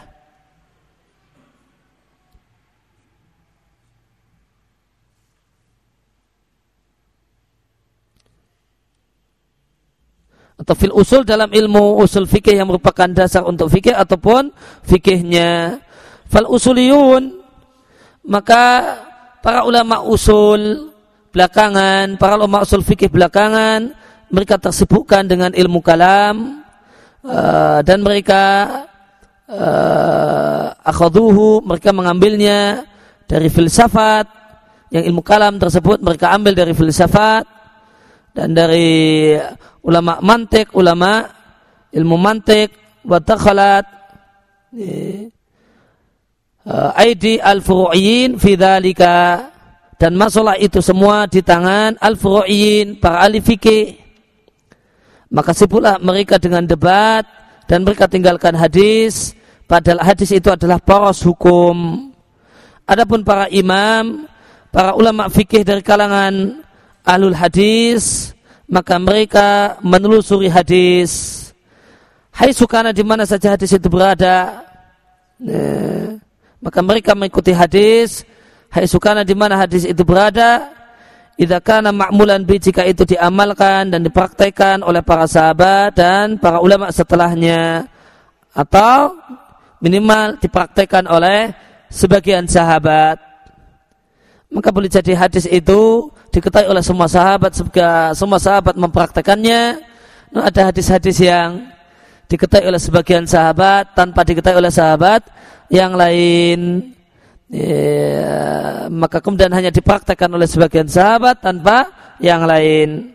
Atau fil usul dalam ilmu usul fikih yang merupakan dasar untuk fikih ataupun fikihnya. Fal usuliyun, maka para ulama usul belakangan, para ulama usul fikih belakangan, mereka tersibukkan dengan ilmu kalam. Uh, dan mereka uh, akhaduhu, mereka mengambilnya dari filsafat, yang ilmu kalam tersebut mereka ambil dari filsafat dan dari ulama mantik, ulama ilmu mantik, wa takhalat uh, aidi al-furu'iyyin fi dzalika, dan masalah itu semua di tangan al-furu'iyyin, para ahli fikih. Maka sibuklah mereka dengan debat dan mereka tinggalkan hadis, padahal hadis itu adalah poros hukum. Adapun para imam, para ulama fikih dari kalangan ahlul hadis, maka mereka menelusuri hadis. Hai sukana, di mana saja hadis itu berada, nah, maka mereka mengikuti hadis. Hai sukana, di mana hadis itu berada, idza kana ma'mulan bi, jika itu diamalkan dan dipraktikkan oleh para sahabat dan para ulama setelahnya, atau minimal dipraktikkan oleh sebagian sahabat, maka boleh jadi hadis itu diketahui oleh semua sahabat, semua sahabat mempraktikkannya. Nah, ada hadis-hadis yang diketahui oleh sebagian sahabat tanpa diketahui oleh sahabat yang lain. Ya, maka kemudian hanya dipraktekkan oleh sebagian sahabat tanpa yang lain.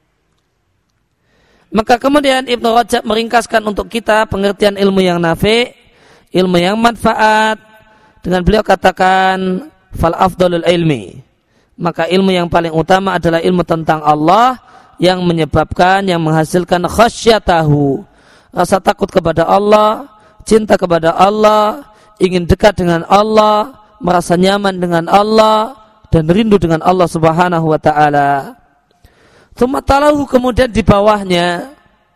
Maka kemudian Ibnu Rajab meringkaskan untuk kita pengertian ilmu yang nafi', ilmu yang manfaat, dengan beliau katakan fal afdalul ilmi, maka ilmu yang paling utama adalah ilmu tentang Allah yang menyebabkan, yang menghasilkan khasyatahu, rasa takut kepada Allah, cinta kepada Allah, ingin dekat dengan Allah, merasa nyaman dengan Allah dan rindu dengan Allah Subhanahu wa taala. Tsumma talahu, kemudian di bawahnya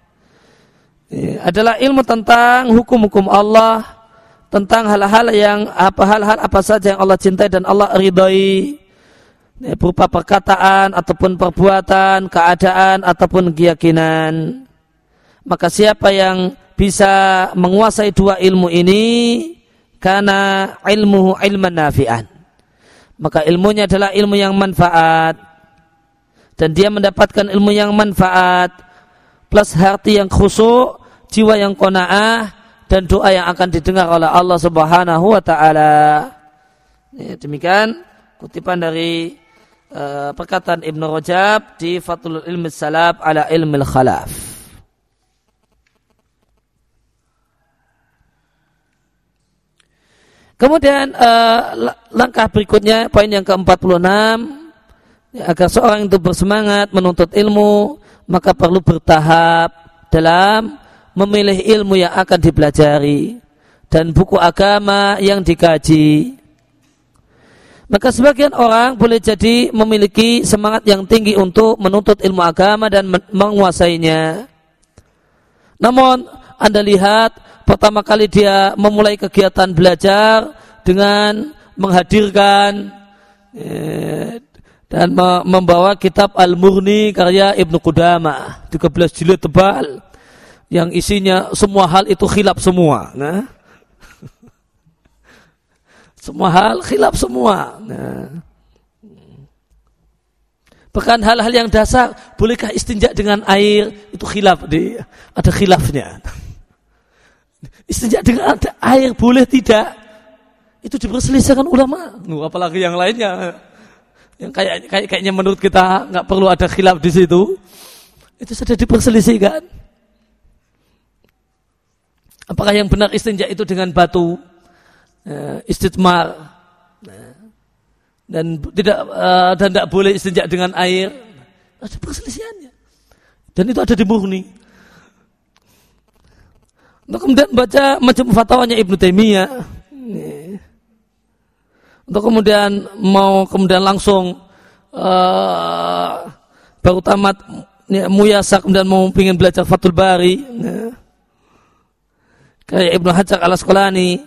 adalah ilmu tentang hukum-hukum Allah, tentang hal-hal yang apa hal-hal apa saja yang Allah cintai dan Allah ridhai, berupa perkataan ataupun perbuatan, keadaan ataupun keyakinan. Maka siapa yang bisa menguasai dua ilmu ini, karena ilmuhu ilman nafi'an, maka ilmunya adalah ilmu yang manfaat. dan dia mendapatkan ilmu yang manfaat plus hati yang khusyuk, jiwa yang qanaah, dan doa yang akan didengar oleh Allah Subhanahu wa taala. Ya, demikian kutipan dari uh, perkataan Ibnu Rajab di Fathul Ilmi Salaf ala Ilmil Khalaf. Kemudian uh, langkah berikutnya, poin yang ke empat puluh enam, ya, agar seorang itu bersemangat menuntut ilmu, maka perlu bertahap dalam memilih ilmu yang akan dipelajari dan buku agama yang dikaji. Maka sebagian orang boleh jadi memiliki semangat yang tinggi untuk menuntut ilmu agama dan menguasainya. Namun Anda lihat pertama kali dia memulai kegiatan belajar dengan menghadirkan eh, dan membawa kitab Al-Mughni karya Ibnu Qudamah, tiga belas jilid tebal yang isinya semua hal itu khilaf semua. Nah, semua hal khilaf semua. Nah, bahkan hal-hal yang dasar, bolehkah istinja dengan air, itu khilaf, di, ada khilafnya. Istinja dengan ada air boleh tidak, itu diperselisihkan ulama. Nuh, apalagi yang lainnya, yang kayak, kayak kayaknya menurut kita nggak perlu ada khilaf di situ, itu sudah diperselisihkan. Apakah yang benar istinja itu dengan batu, istijmar, dan tidak dan tidak boleh istinja dengan air? Ada perselisihannya. Dan itu ada di Mughni. Untuk kemudian baca macam fatwanya Ibnu Taimiyah. Untuk kemudian mau kemudian langsung uh, baru tamat ya, muyasa, kemudian mau ingin belajar Fathul Bari. Ya. Kayak Ibnu Hajar Al-Asqalani,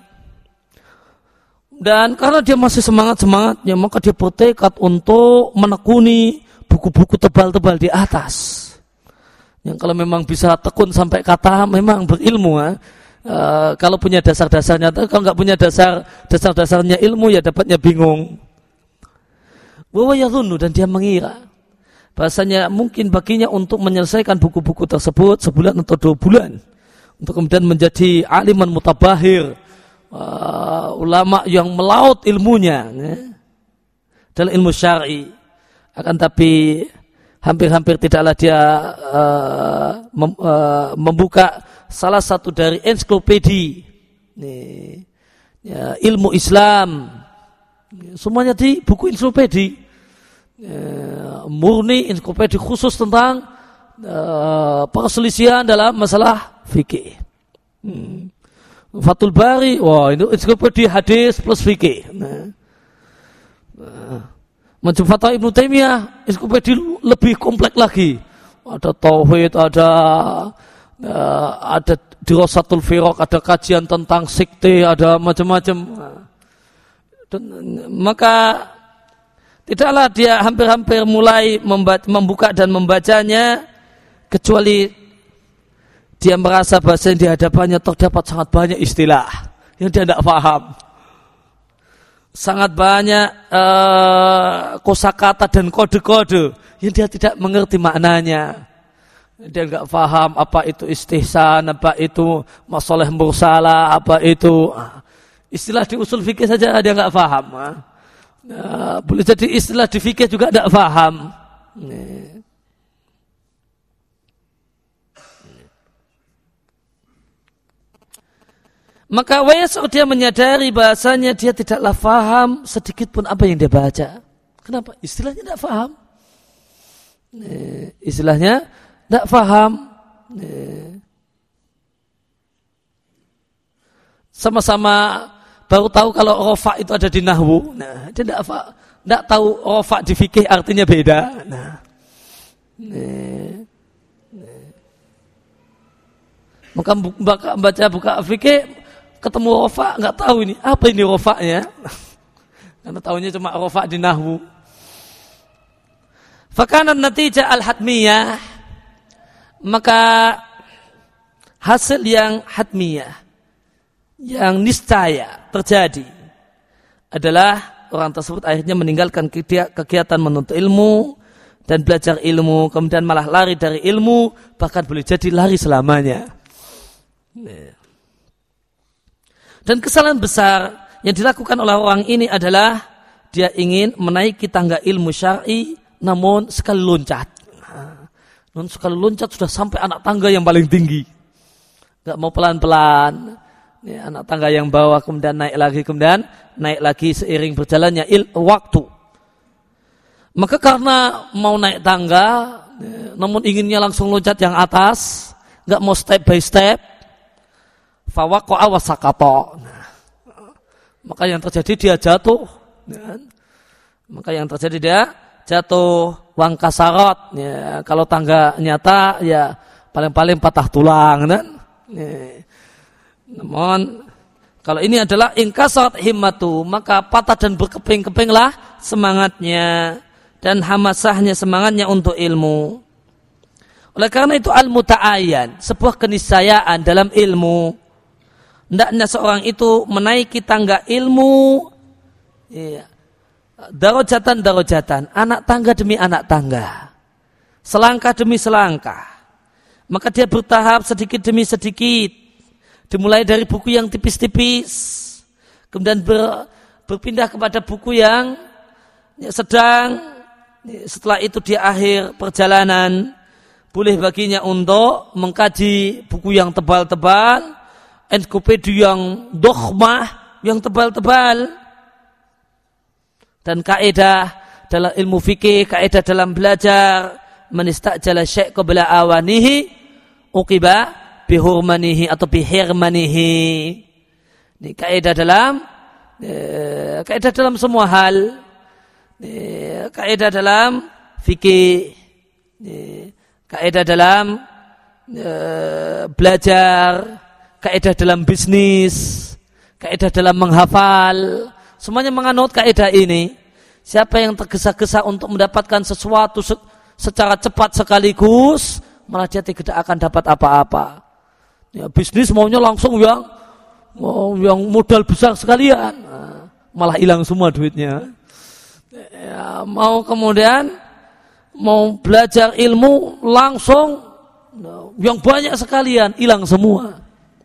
dan karena dia masih semangat-semangatnya, maka dia bertekad untuk menekuni buku-buku tebal-tebal di atas, yang kalau memang bisa tekun sampai kata memang berilmu. Ya. Uh, kalau punya dasar-dasarnya, kalau nggak punya dasar dasar-dasarnya ilmu ya dapatnya bingung. Wa yadhunnu, dan dia mengira bahasanya mungkin baginya untuk menyelesaikan buku-buku tersebut sebulan atau dua bulan, untuk kemudian menjadi aliman mutabahir, uh, ulama yang melaut ilmunya ya, dalam ilmu syar'i. Akan tapi hampir-hampir tidaklah dia uh, mem, uh, membuka salah satu dari ensiklopedi nih, ya, ilmu Islam, semuanya di buku ensiklopedi, ya, murni ensiklopedi khusus tentang uh, perselisihan dalam masalah fikih. Hmm. Fathul Bari, wah itu ensiklopedi hadis plus fikih. Nah, nah. Macam fatwa Ibnu Taimiyah, ensiklopedi lebih kompleks lagi. Ada tauhid, ada uh, ada dirasatul firaq, ada kajian tentang sekte, ada macam-macam. Dan, maka tidaklah dia hampir-hampir mulai membaca, membuka dan membacanya, kecuali dia merasa bahasa yang di hadapannya terdapat sangat banyak istilah yang dia tidak paham. Sangat banyak uh, kosakata dan kode-kode yang dia tidak mengerti maknanya. Dia enggak paham apa itu istihsan, apa itu masalah mursalah, apa itu istilah di usul fikih saja dia enggak paham. Uh, boleh jadi istilah di fikih juga enggak paham. Nih. Maka wayasur, dia menyadari bahasanya dia tidaklah faham sedikit pun apa yang dia baca. Kenapa? Istilahnya tidak faham. Nih, istilahnya tidak faham. Nih. Sama-sama baru tahu kalau rofa itu ada di nahwu. Nah, dia tidak tidak tahu rofa di fikih artinya beda. Nah, nih. Nih. Maka baca buka fikih, ketemu rofa, nggak tahu ini apa ini rofanya, karena tahunya cuma rofa di nahwu. Fakanan natijah al-hatmiyah, maka hasil yang hatmiyah, yang niscaya terjadi adalah orang tersebut akhirnya meninggalkan kegiatan menuntut ilmu dan belajar ilmu, kemudian malah lari dari ilmu, bahkan boleh jadi lari selamanya. Dan kesalahan besar yang dilakukan oleh orang ini adalah dia ingin menaiki tangga ilmu syar'i, namun sekali loncat. Namun sekali loncat sudah sampai anak tangga yang paling tinggi. Gak mau pelan-pelan. Ya, anak tangga yang bawah kemudian naik lagi, kemudian naik lagi seiring berjalannya il- waktu. Maka karena mau naik tangga, ya, namun inginnya langsung loncat yang atas, gak mau step by step, fawaqa'a wa saqata. Nah, maka yang terjadi dia jatuh. Ya, maka yang terjadi dia jatuh wangkasarot. Ya, kalau tangga nyata, ya paling-paling patah tulang. Kan? Ya. Namun kalau ini adalah ingkasat himmatu, maka patah dan berkeping-kepinglah semangatnya dan hamasahnya, semangatnya untuk ilmu. Oleh karena itu al-muta'ayyan, sebuah keniscayaan dalam ilmu. Hendaknya seorang itu menaiki tangga ilmu, iya, darajatan darajatan, anak tangga demi anak tangga, selangkah demi selangkah. Maka dia bertahap sedikit demi sedikit, dimulai dari buku yang tipis-tipis, kemudian ber, berpindah kepada buku yang sedang. Setelah itu di akhir perjalanan boleh baginya untuk mengkaji buku yang tebal-tebal, ensiklopedia yang dokhmah, yang tebal-tebal. Dan kaidah dalam ilmu fikih, kaidah dalam belajar, man istajala syai' qabla awanihi uqiba bihurmanihi atau bihirmanihi. Ini kaidah dalam eh, kaidah dalam semua hal. Eh, kaidah dalam fikih, eh, kaidah dalam eh, belajar, kaidah dalam bisnis, kaidah dalam menghafal, semuanya menganut kaidah ini. Siapa yang tergesa-gesa untuk mendapatkan sesuatu se- secara cepat sekaligus, malah dia tidak akan dapat apa-apa. Ya, bisnis maunya langsung yang mau yang modal besar sekalian, nah, malah hilang semua duitnya. Ya, mau kemudian mau belajar ilmu langsung yang banyak sekalian, hilang semua.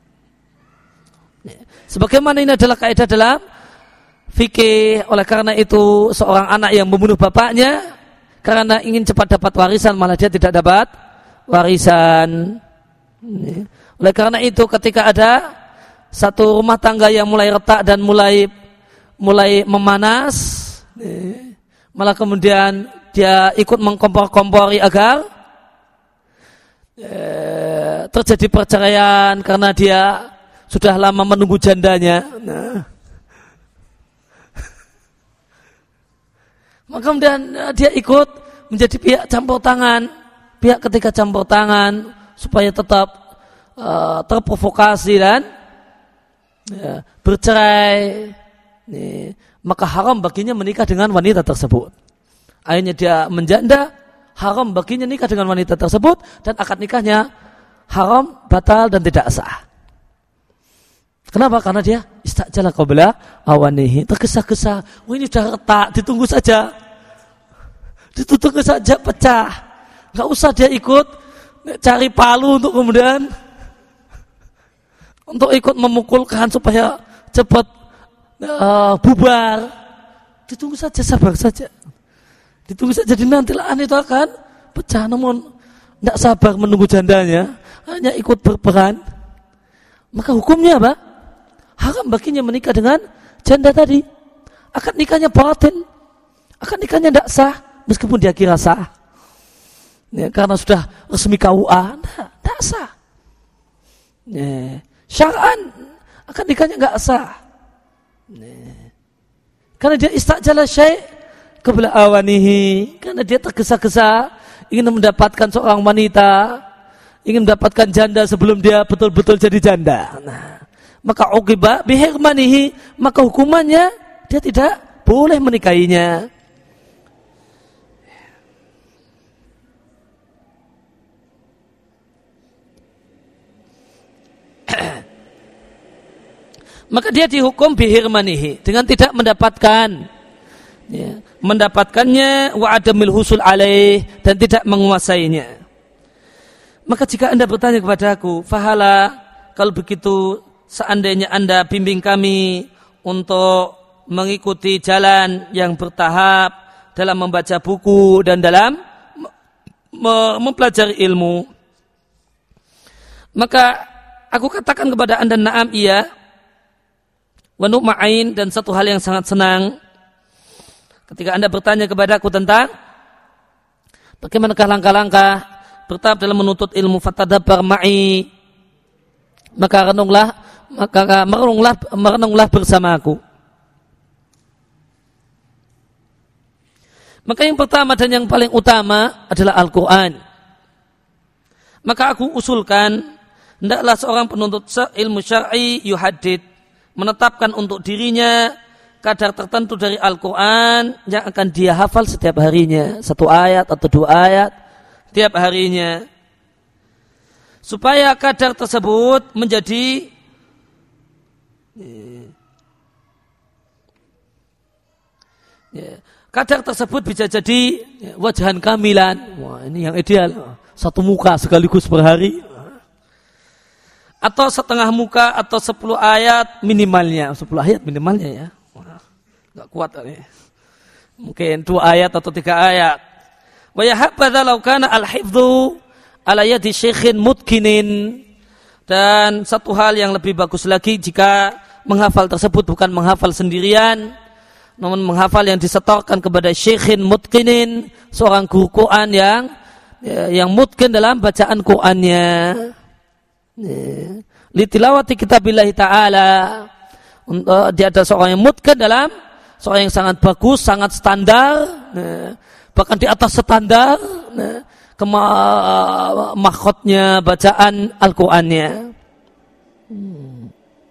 Sebagaimana ini adalah kaidah dalam fikih. Oleh karena itu seorang anak yang membunuh bapaknya karena ingin cepat dapat warisan, malah dia tidak dapat warisan. Oleh karena itu ketika ada satu rumah tangga yang mulai retak dan mulai mulai memanas, malah kemudian dia ikut mengkompor-kompori agar eh, terjadi perceraian karena dia sudah lama menunggu jandanya. Nah. Maka kemudian dia ikut menjadi pihak campur tangan, pihak ketika campur tangan supaya tetap uh, terprovokasi dan ya, bercerai. Nih, maka haram baginya menikah dengan wanita tersebut. Akhirnya dia menjanda, haram baginya nikah dengan wanita tersebut, dan akad nikahnya haram, batal dan tidak sah. Kenapa? Karena dia istajala qabla awanihi, tergesa-gesa. Oh, ini sudah retak, ditunggu saja. Ditunggu saja pecah. Enggak usah dia ikut cari palu untuk kemudian untuk ikut memukulkan supaya cepat uh, bubar. Ditunggu saja, sabar saja. Ditunggu saja, jadi nantilah itu akan pecah. Namun tidak sabar menunggu jandanya, hanya ikut berperan. Maka hukumnya apa? Haram baginya menikah dengan janda tadi. Akad nikahnya batin, akad nikahnya tidak sah meskipun dia kira sah. Ya, karena sudah resmi K U A, tidak sah. Ya, syar'an akad nikahnya tidak sah. Ya, karena dia istajala syai' qabla awanihi, karena dia tergesa-gesa ingin mendapatkan seorang wanita, ingin mendapatkan janda sebelum dia betul-betul jadi janda. Nah, maka uqiba bihirmanihi, maka hukumannya dia tidak boleh menikahinya. Maka dia dihukum bihirmanihi, dengan tidak mendapatkan ya, mendapatkannya wa adamil husul alaih, dan tidak menguasainya. Maka jika Anda bertanya kepadaku, fahala, kalau begitu seandainya Anda bimbing kami untuk mengikuti jalan yang bertahap dalam membaca buku dan dalam mempelajari ilmu, maka aku katakan kepada Anda, na'am, iya, wa nu'ma'ain, dan satu hal yang sangat senang ketika Anda bertanya kepadaku tentang bagaimanakah langkah-langkah bertahap dalam menuntut ilmu, fatadabbar ma'i, maka renunglah, maka merenunglah, merenunglah bersamaku. Maka yang pertama dan yang paling utama adalah Al-Quran. Maka aku usulkan, hendaklah seorang penuntut ilmu syar'i yuhadid, menetapkan untuk dirinya kadar tertentu dari Al-Quran yang akan dia hafal setiap harinya, satu ayat atau dua ayat setiap harinya, supaya kadar tersebut menjadi ya, kadar tersebut bisa jadi ya, wajahan kamilan. Wah, ini yang ideal, satu muka sekaligus per hari, atau setengah muka, atau sepuluh ayat minimalnya, sepuluh ayat minimalnya ya, wah, nggak kuat ini. Mungkin dua ayat atau tiga ayat. Wa yahabadha law kana al-hifdhu ala yadi syekhin mutkinin, dan satu hal yang lebih bagus lagi jika menghafal tersebut bukan menghafal sendirian, namun menghafal yang disetorkan kepada syekhin mutkinin, seorang guru Quran yang yang mutkin dalam bacaan Qurannya. Litilawati kitabillahi ta'ala, dia ada seorang yang mutkin dalam, seorang yang sangat bagus, sangat standar, bahkan di atas standar kema- makhotnya bacaan Al-Qurannya. Hmm.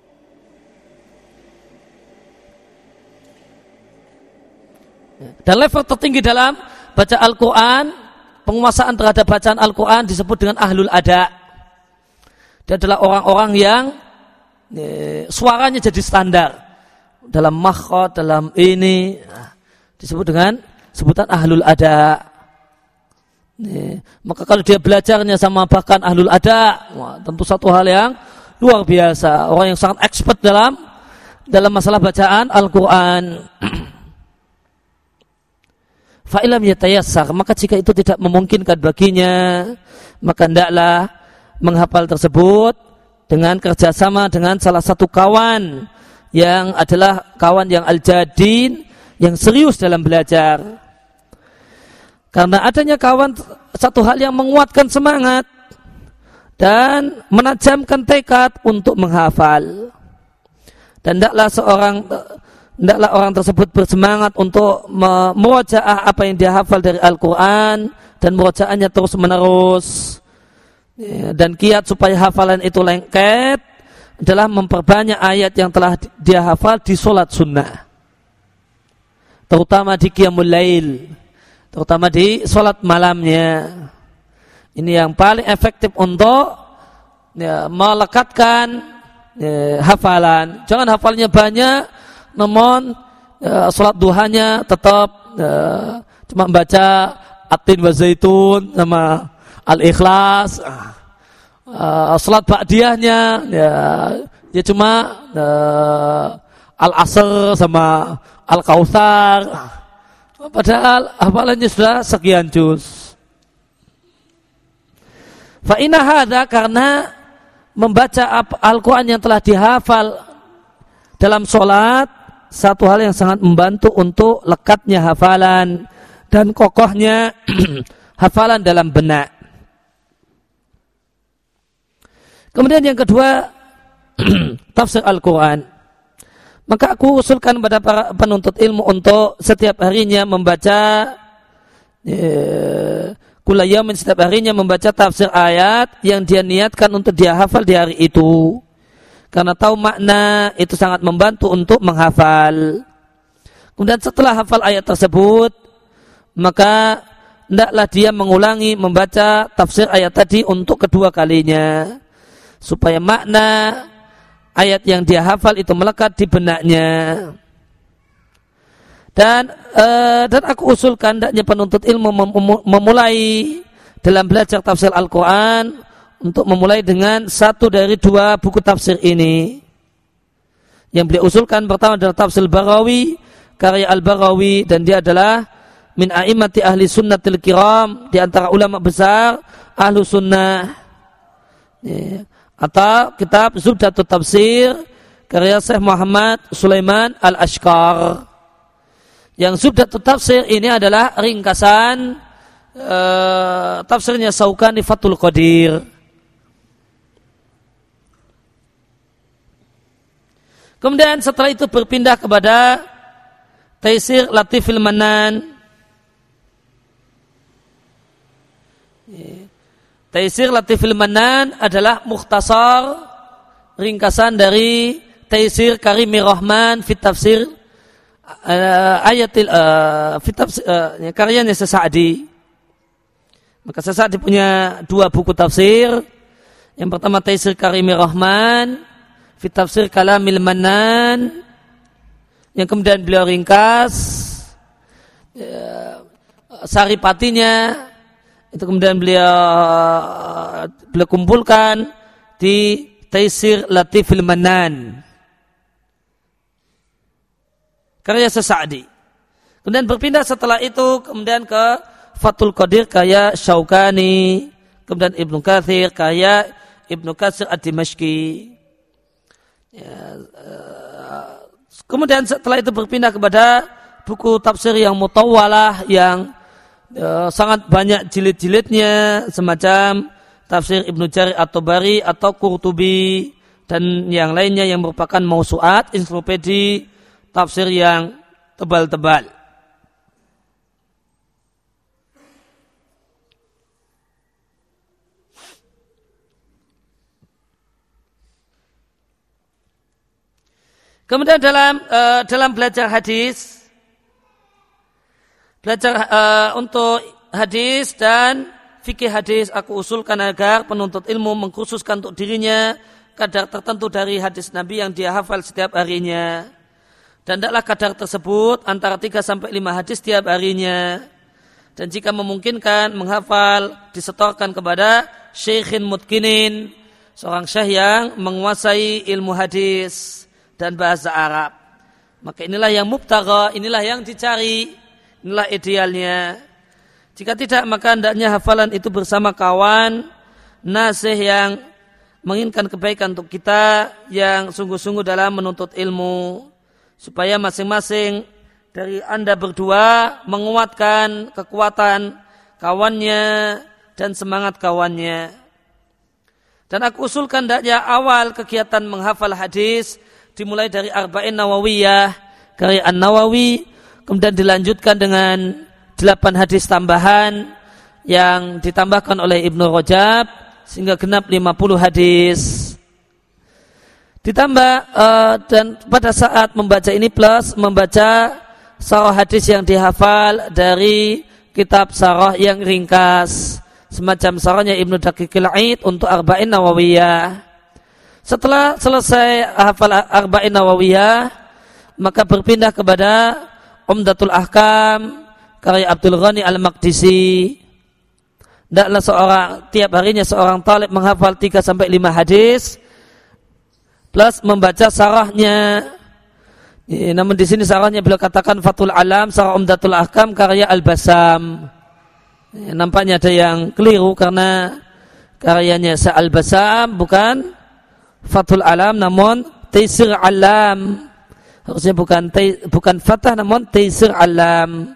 Dan level tertinggi dalam baca Al-Quran, penguasaan terhadap bacaan Al-Quran disebut dengan ahlul ada. Dia adalah orang-orang yang eh, suaranya jadi standar dalam makhot, dalam ini disebut dengan sebutan ahlul ada. Eh, maka kalau dia belajarnya sama bahkan ahlul ada, wah, tentu satu hal yang luar biasa, orang yang sangat expert dalam dalam masalah bacaan Al-Quran. Fa'ilam yatayassar, maka jika itu tidak memungkinkan baginya, maka hendaklah menghafal tersebut dengan kerjasama dengan salah satu kawan yang adalah kawan yang al-jadin, yang serius dalam belajar. Karena adanya kawan satu hal yang menguatkan semangat dan menajamkan tekad untuk menghafal. Dan hendaklah seorang hendaklah orang tersebut bersemangat untuk memurojaah apa yang dia hafal dari Al-Quran dan murojaahnya terus menerus. Dan kiat supaya hafalan itu lengket adalah memperbanyak ayat yang telah dia hafal di sholat sunnah, terutama di qiyamul lail, terutama di sholat malamnya. Ini yang paling efektif untuk ya, melekatkan ya, hafalan. Jangan hafalnya banyak, namun ya, sholat duhanya tetap ya, cuma baca At-Tin wa Zaitun sama Al-Ikhlas. Uh, salat ba'diyahnya ya, ya cuma uh, Al-Asr sama Al-Kautsar, padahal hafalannya sudah sekian juz. Fa inna hadza, karena membaca Al-Quran yang telah dihafal dalam sholat satu hal yang sangat membantu untuk lekatnya hafalan dan kokohnya hafalan dalam benak. Kemudian yang kedua, tafsir Al-Quran. Maka aku usulkan pada para penuntut ilmu untuk setiap harinya membaca ya, kula yaumin, setiap harinya membaca tafsir ayat yang dia niatkan untuk dia hafal di hari itu. Karena tahu makna itu sangat membantu untuk menghafal. Kemudian setelah hafal ayat tersebut, maka hendaklah dia mengulangi membaca tafsir ayat tadi untuk kedua kalinya, supaya makna ayat yang dia hafal itu melekat di benaknya. Dan uh, dan aku usulkan hendaknya penuntut ilmu mem- memulai dalam belajar tafsir Al-Quran untuk memulai dengan satu dari dua buku tafsir ini. Yang beliau usulkan pertama adalah tafsir Baghawi, karya Al-Baghawi, dan dia adalah min a'immati ahli sunnatil kiram, di antara ulama besar ahlu sunnah. Ya. Atau kitab Zubdatut Tafsir karya Syekh Muhammad Sulaiman Al-Ashqar. Yang Zubdatut Tafsir ini adalah ringkasan uh, tafsirnya Syaukani Fathul Qadir. Kemudian setelah itu berpindah kepada Taisir Latifil Manan. Taisir Latifil Manan adalah mukhtasar, ringkasan dari Taisir Karimir Rahman fit tafsir uh, ayatil uh, fit tafsir uh, karyanya Sa'di. Maka Sa'di punya dua buku tafsir. Yang pertama Taisir Karimir Rahman fit tafsir Kalamil Manan, yang kemudian beliau ringkas ya, saripatinya itu kemudian beliau beliau kumpulkan di Taisir Latifil Manan karya Sa'di. Kemudian berpindah setelah itu kemudian ke Fathul Qadir karya Syaukani, kemudian Ibnu Katsir karya Ibnu Katsir Ad-Dimashqi. Ya, uh, kemudian setelah itu berpindah kepada buku tafsir yang mutawwalah, yang uh, sangat banyak jilid-jilidnya, semacam tafsir Ibnu Jarir At-Tabari atau Qurtubi dan yang lainnya yang merupakan mausu'at, ensiklopedi tafsir yang tebal-tebal. Kemudian dalam uh, dalam belajar hadis, belajar uh, untuk hadis dan fikih hadis, aku usulkan agar penuntut ilmu mengkhususkan untuk dirinya kadar tertentu dari hadis Nabi yang dia hafal setiap harinya. Dan hendaklah kadar tersebut antara tiga sampai lima hadis setiap harinya. Dan jika memungkinkan menghafal, disetorkan kepada syekhin mutkinin, seorang syekh yang menguasai ilmu hadis dan bahasa Arab. Maka inilah yang mubtagha, inilah yang dicari, inilah idealnya. Jika tidak, maka hendaknya hafalan itu bersama kawan nasih yang menginginkan kebaikan untuk kita, yang sungguh-sungguh dalam menuntut ilmu, supaya masing-masing dari Anda berdua menguatkan kekuatan kawannya dan semangat kawannya. Dan aku usulkan hendaknya awal kegiatan menghafal hadis dimulai dari Arba'in Nawawiyah karya An-Nawawi, kemudian dilanjutkan dengan delapan hadis tambahan yang ditambahkan oleh Ibnu Rajab sehingga genap lima puluh hadis. Ditambah uh, dan pada saat membaca ini plus membaca sarah hadis yang dihafal dari kitab sarah yang ringkas semacam sarahnya Ibnu Daqiqil Aid untuk Arba'in Nawawiyah. Setelah selesai hafal Arba'in Nawawiyah, maka berpindah kepada Umdatul Ahkam karya Abdul Ghani Al-Maqdisi. Hendaklah seorang tiap harinya seorang talib menghafal tiga sampai lima hadis plus membaca sarahnya. Ya, namun di sini sarahnya beliau katakan Fathul Alam sarah Umdatul Ahkam karya Al-Basam. Ya, nampaknya ada yang keliru karena karyanya Sa Al-Basam bukan Fathul Alam namun Taisir Alam. Harusnya bukan bukan Fathah namun Taisir Alam.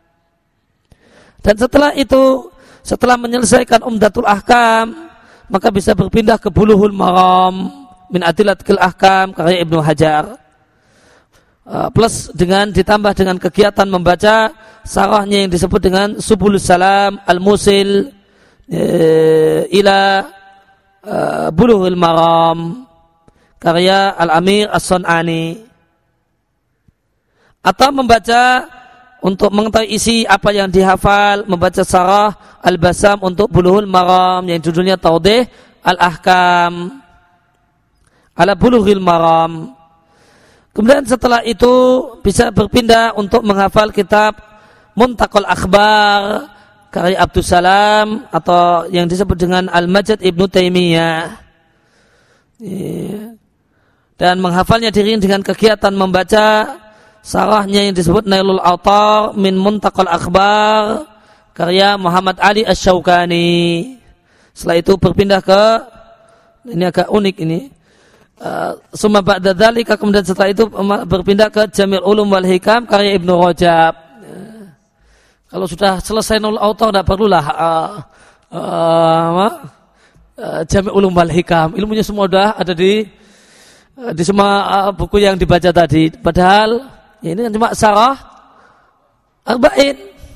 Dan setelah itu, setelah menyelesaikan Umdatul Ahkam, maka bisa berpindah ke Bulughul Maram min Adillatil Ahkam karya Ibnu Hajar. Plus dengan ditambah dengan kegiatan membaca sarahnya yang disebut dengan Subulus Salam Al-Musil ila Uh, Bulughul Maram karya Al-Amir As-Sun'ani, atau membaca untuk mengetahui isi apa yang dihafal, membaca sarah Al-Basam untuk Bulughul Maram yang judulnya Tawdih Al-Ahkam ala Bulughul Maram. Kemudian setelah itu bisa berpindah untuk menghafal kitab Muntaqal Akhbar karya Abdus Salam atau yang disebut dengan Al-Majd Ibnu Taimiyah. Dan menghafalnya diri dengan kegiatan membaca sarahnya yang disebut Nailul Awtar min Muntaqal Akhbar karya Muhammad Ali Asy-Syaukani. Setelah itu berpindah ke, ini agak unik ini, summa ba'da dzalika, kemudian setelah itu berpindah ke Jami' Ulum wal Hikam karya Ibnu Rajab. Kalau sudah selesai Nailul Awtar tidak perlulah uh, uh, uh, Jami' Ulum wal Hikam, ilmunya semua sudah ada di uh, di semua uh, buku yang dibaca tadi. Padahal ya ini kan cuma sarah arba'in.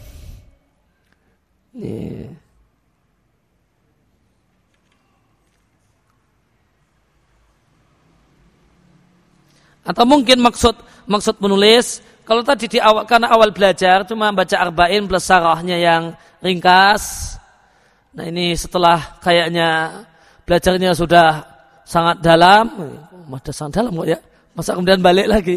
Yeah. Atau mungkin maksud maksud penulis, kalau tadi di awal, karena awal belajar cuma baca arba'in plus sarahnya yang ringkas. Nah ini setelah kayaknya belajarnya sudah sangat dalam, sudah sangat dalam kok ya, masa kemudian balik lagi.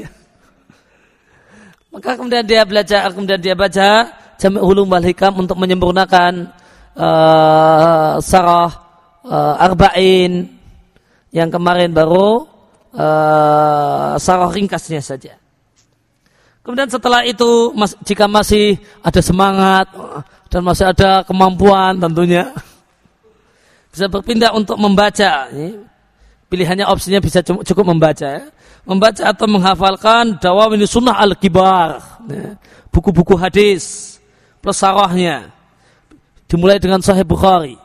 Maka kemudian dia belajar, kemudian dia baca Jami' Ulum wal Hikam untuk menyempurnakan uh, sarah uh, arba'in yang kemarin baru Uh, sarah ringkasnya saja. Kemudian setelah itu mas, jika masih ada semangat dan masih ada kemampuan tentunya bisa berpindah untuk membaca. Pilihannya opsinya bisa cukup membaca ya. Membaca atau menghafalkan Dawawin Sunnah Al-Kibar, buku-buku hadis plus sarahnya, dimulai dengan Sahih Bukhari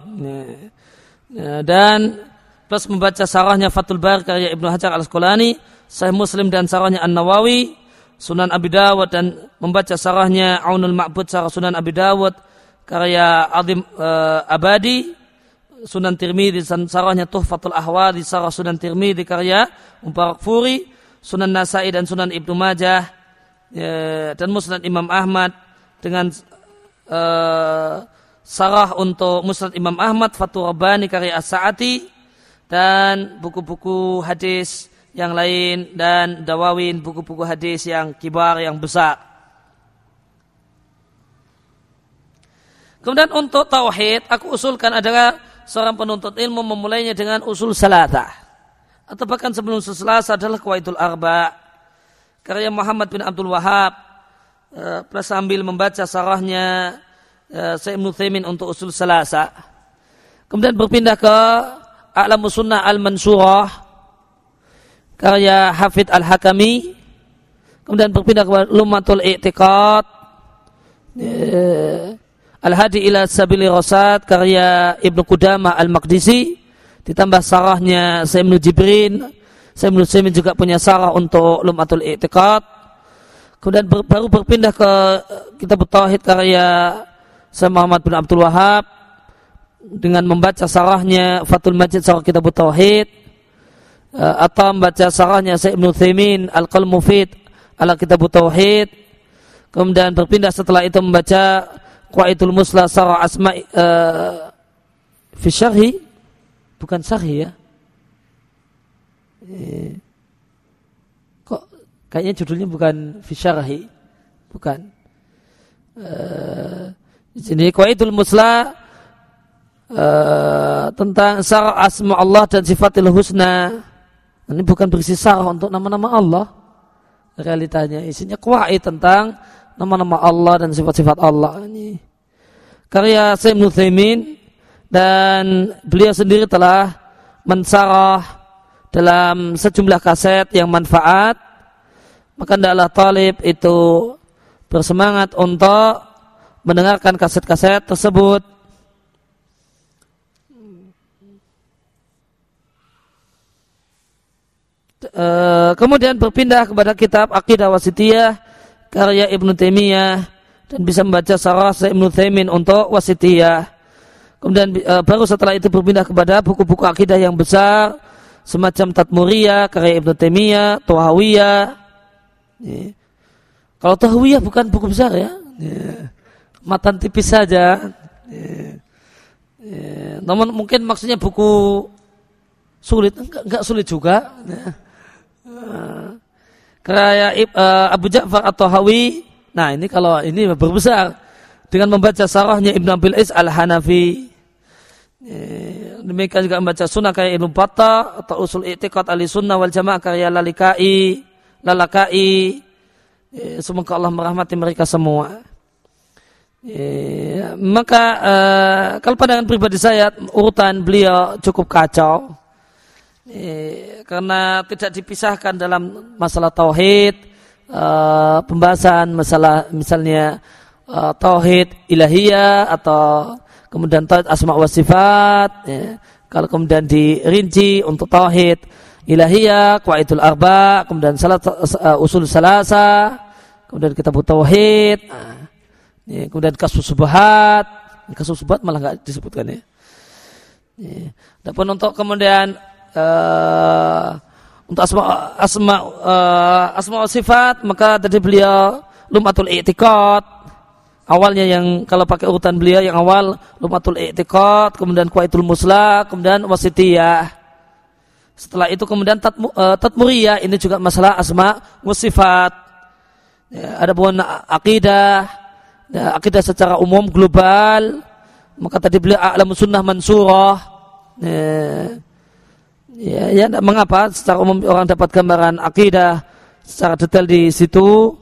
dan plus membaca sarahnya Fathul Bari karya Ibnu Hajar Al-Asqalani, Sahih Muslim dan sarahnya An-Nawawi, Sunan Abi Dawud, dan membaca sarahnya Aunul Ma'bud sarah Sunan Abi Dawud karya Azim uh, Abadi, Sunan Tirmidzi dan sarahnya Tuhfatul Ahwadi sarah Sunan Tirmidzi karya Mubarak Furi, Sunan Nasa'i dan Sunan Ibnu Majah ya, dan Musnad Imam Ahmad dengan uh, sarah untuk Musnad Imam Ahmad Fathur Rabbani karya As-Sa'ati, dan buku-buku hadis yang lain, dan dawawin buku-buku hadis yang kibar, yang besar. Kemudian untuk tauhid, aku usulkan adalah seorang penuntut ilmu memulainya dengan usul salatah, atau bahkan sebelum usul salatah adalah Qawaidul Arba karya Muhammad bin Abdul Wahhab, plus sambil membaca sarahnya Syekh Ibnu Utsaimin untuk usul salatah. Kemudian berpindah ke A'lamus Sunnah Al-Mansurah karya Hafidh Al-Hakami, kemudian berpindah ke Lumatul I'tiqad Al-Hadi ila Sabili Rasad karya Ibnu Qudamah Al-Maqdisi, ditambah sarahnya Syekh Ibnu Jibrin. Syekh Ibnu Utsaimin juga punya sarah untuk Lumatul I'tiqad. Kemudian ber, baru berpindah ke kitab Tauhid karya Syekh Muhammad bin Abdul Wahhab dengan membaca sarahnya Fathul Majid sarah kitab Tauhid, atau membaca sarahnya Syekh Ibnu Utsaimin Al-Qaul Mufid ala kitab Tauhid. Kemudian berpindah setelah itu membaca Qawaidul Muslah sarah Asma' uh, fi syarhi, bukan syarhi ya. Eh, kok kayaknya judulnya bukan fi syarhi, bukan. Uh, di sini Qawaidul Muslah Uh, tentang sarah asma Allah dan sifatil husna. Ini bukan berisi sarah untuk nama-nama Allah. Realitanya isinya qawaid tentang nama-nama Allah dan sifat-sifat Allah. Ini karya Syekh Ibnu Utsaimin, dan beliau sendiri telah mensarah dalam sejumlah kaset yang manfaat. Maka hendaklah talib itu bersemangat untuk mendengarkan kaset-kaset tersebut. Uh, kemudian berpindah kepada kitab Aqidah Wasithiyah karya Ibnu Taimiyah, dan bisa membaca sarah Ibnu Utsaimin untuk Wasithiyah. Kemudian uh, baru setelah itu berpindah kepada buku-buku akidah yang besar semacam Tadmuriyah karya Ibnu Taimiyah, Tahawiyah. Ya. Kalau Tahawiyah bukan buku besar ya, ya. Matan tipis saja. Ya. Ya. Namun mungkin maksudnya buku sulit, enggak, enggak sulit juga. Ya. Kayak uh, Abu Ja'far At-Tahawi. Nah ini kalau ini berbesar dengan membaca sarahnya Ibn Abil Is Al-Hanafi. Demikian juga membaca sunnah kayak Ibnu Battah atau usul i'tiqad ahli sunnah wal jamaah karya Lalikai, Lalakai. Semoga Allah merahmati mereka semua. Ya, maka uh, kalau pandangan pribadi saya urutan beliau cukup kacau ya, karena tidak dipisahkan dalam masalah tauhid, uh, pembahasan masalah misalnya uh, tauhid ilahiyah atau kemudian tauhid asma wa sifat ya. Kalau kemudian dirinci untuk tauhid ilahiyah, qawaidul arba, kemudian salat, uh, usul salasa, kemudian kitab tauhid. Nah, ya, kemudian kasus subhat, kasus subhat malah nggak disebutkan ya. Ya. Adapun untuk kemudian uh, untuk asma asma uh, asma sifat, maka tadi beliau lumatul i'tiqad awalnya yang kalau pakai urutan beliau yang awal lumatul i'tiqad, kemudian qawaidul muslah, kemudian wasitiyah. Setelah itu kemudian tatmu, uh, tatmuriyah, ini juga masalah asma wa sifat. Ya, ada pun akidah. Ya, akidah secara umum global, maka tadi beliau a'lamu sunnah mansurah. Ya, ya, ya mengapa secara umum orang dapat gambaran akidah secara detail di situ.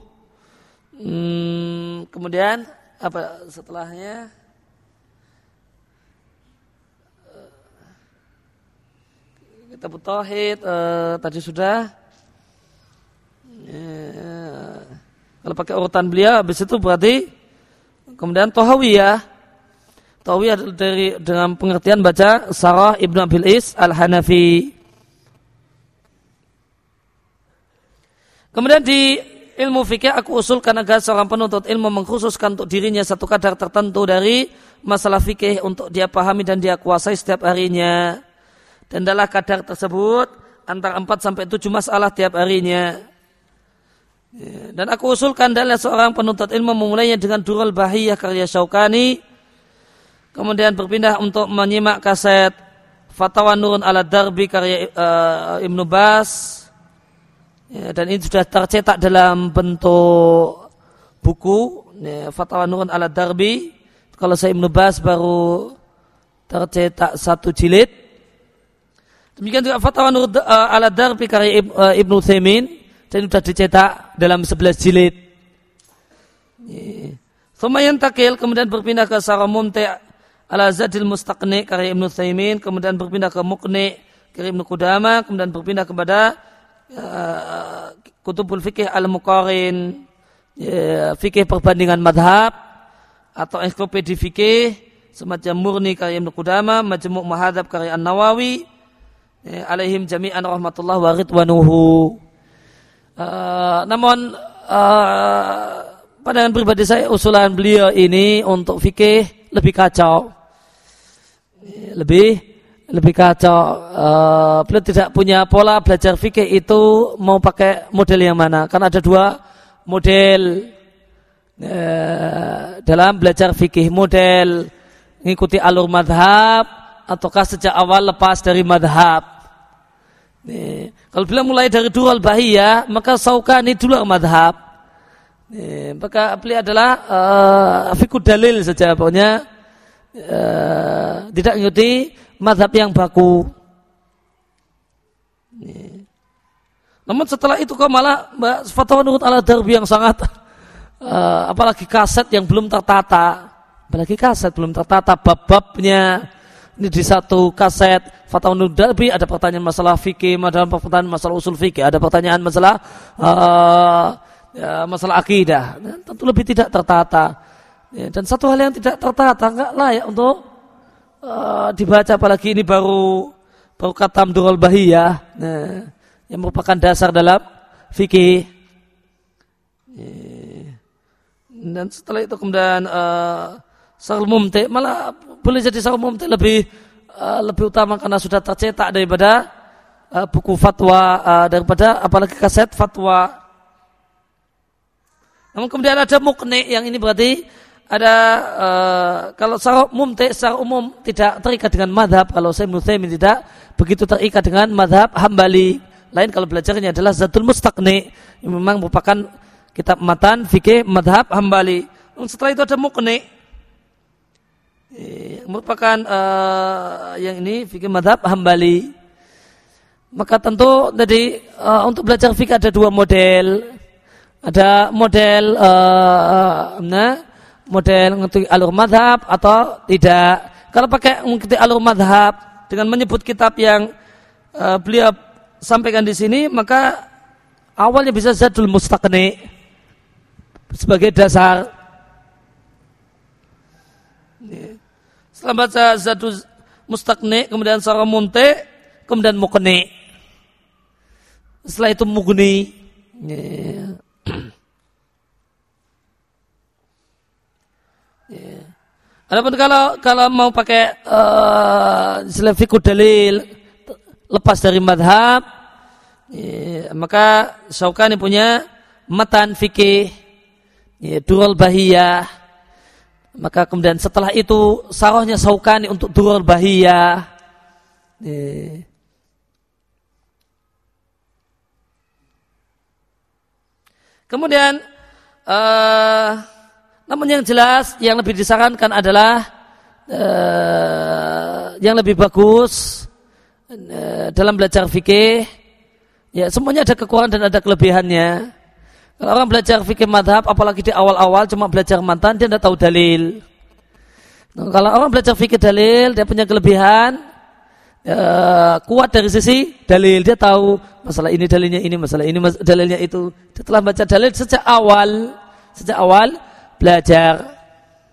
Hmm, kemudian apa setelahnya? Kitab tauhid eh, tadi sudah. Ya, kalau pakai urutan beliau, habis itu berarti kemudian Tahawiyah, Tahawiyah dari dengan pengertian baca Sarah Ibn Abil Is Al-Hanafi. Kemudian di ilmu fikih aku usulkan agar seorang penuntut ilmu mengkhususkan untuk dirinya satu kadar tertentu dari masalah fikih untuk dia pahami dan dia kuasai setiap harinya. Dan dalam kadar tersebut antara empat sampai tujuh masalah tiap harinya. Ya, dan aku usulkan adalah seorang penuntut ilmu memulainya dengan Durrul Bahiyah karya Syaukani, kemudian berpindah untuk menyimak kaset Fatwa Nurun ala Darbi karya uh, Ibnu Bas, ya, dan ini sudah tercetak dalam bentuk buku ya, Fatwa Nurun ala Darbi. Kalau saya Ibnu Bas baru tercetak satu jilid. Demikian juga Fatwa Nurun uh, ala Darbi karya uh, Ibnu Utsaimin, dan sudah dicetak dalam sebelas jilid. Thumayan takil, kemudian berpindah ke Sarah Mumti' ala Zadil Mustaqni karya Ibnu Utsaimin, kemudian berpindah ke Muqni karya Ibnu Qudamah, kemudian berpindah kepada uh, Kutubul Fikih Al-Muqarin, ya, fikih perbandingan madhab atau ensiklopedia fikih semacam Murni karya Ibnu Qudamah, Majmu' Muhadzab karya An-Nawawi, ya, alaihim jami'an rahmatullah wa ridwanuhu. Uh, namun uh, pandangan pribadi saya usulan beliau ini untuk fikih lebih kacau, lebih lebih kacau. Uh, beliau tidak punya pola belajar fikih itu mau pakai model yang mana? Karena ada dua model uh, dalam belajar fikih, model mengikuti alur madhab ataukah sejak awal lepas dari madhab. Nih, kalau beliau mulai dari Durrul Bahiyah, maka Syaukani dulu madhab. Nih, maka beliau adalah uh, fikih dalil saja, pokoknya uh, tidak mengikuti madhab yang baku. Nih. Namun setelah itu kok malah Fatwa Nurun ala Darbi yang sangat, uh, apalagi kaset yang belum tertata, apalagi kaset belum tertata bab-babnya. Ini di satu kaset Fatwa Nurun Darbi ada pertanyaan masalah fikih, ada pertanyaan masalah usul fikih, ada pertanyaan masalah uh, ya, masalah akidah. Nah, tentu lebih tidak tertata. Ya, dan satu hal yang tidak tertata enggak layak untuk uh, dibaca, apalagi ini baru baru katam Durrul Bahiyah, nah, yang merupakan dasar dalam fikih. Ya. Dan setelah itu kemudian uh, Sarhul Mumti' malah boleh jadi Sarhul Mumti' lebih uh, lebih utama karena sudah tercetak daripada uh, buku fatwa, uh, daripada apalagi kaset fatwa. Namun kemudian ada Muqni yang ini berarti ada uh, kalau Sarhul Mumti' secara umum tidak terikat dengan madhab. Kalau saya Ibnu Utsaimin tidak begitu terikat dengan madhab Hambali. lain kalau belajarnya adalah Zadul Mustaqni, yang memang merupakan kitab matan fikih madhab Hambali. Setelah itu ada Muqni, merupakan uh, yang ini fikih madhab Hambali. Maka tentu tadi uh, untuk belajar fikih ada dua model. Ada model uh, nah, model mengikuti alur madhab atau tidak. Kalau pakai mengikuti alur madhab dengan menyebut kitab yang uh, beliau sampaikan di sini, maka awalnya bisa Zadul Mustaqni sebagai dasar. Setelah baca Zadul Mustaqni, kemudian Sarah Munti, kemudian Muqni. Setelah itu Mughni. Yeah. Yeah. Adapun kalau kalau mau pakai uh, istilah fiqh dalil lepas dari madhab, yeah, maka Syaukani punya matan fikih, yeah, Durrul Bahiyah. Maka kemudian setelah itu sarahnya Syaukani untuk Durrul Bahiyah. Yeah. Kemudian, uh, namun yang jelas, yang lebih disarankan adalah uh, yang lebih bagus uh, dalam belajar fikih. Ya, semuanya ada kekurangan dan ada kelebihannya. Kalau orang belajar fikih madhab, apalagi di awal-awal cuma belajar matan, dia tidak tahu dalil. Nah, kalau orang belajar fikih dalil, dia punya kelebihan. Uh, kuat dari sisi dalil, dia tahu masalah ini dalilnya ini, masalah ini mas- dalilnya itu. Dia telah baca dalil sejak awal, sejak awal belajar.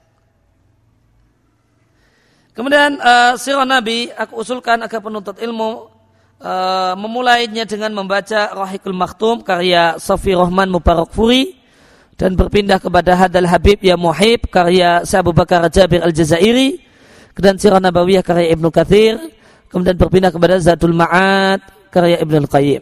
Kemudian uh, sirah Nabi aku usulkan agar penuntut ilmu uh, memulainya dengan membaca Rahiqul Makhtum karya Safi Rahman Mubarakfuri dan berpindah kepada Hadal Habib Ya Muhib karya Syekh Abu Bakar Jabir Al-Jazairi, kemudian sirah Nabawiyah karya Ibnu Katsir, kemudian berpindah kepada Zadul Ma'ad karya Ibnu Al-Qayyim.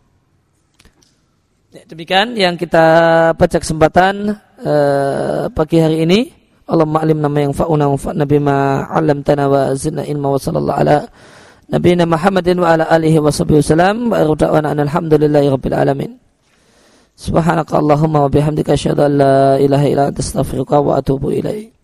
Ya, demikian yang kita baca kesempatan uh, pagi hari ini. Allahumma alimna ma yanfa'una wa anfa'na bima 'allamtana wa zidna ilma wa sallallahu ala nabiyina Muhammadin wa ala alihi wa sahbihi wasallam wa arda'ana alhamdulillahi rabbil alamin. Subhanakallahumma wa bihamdika asyhadu an la ilaha illa anta astaghfiruka wa atubu ilaik.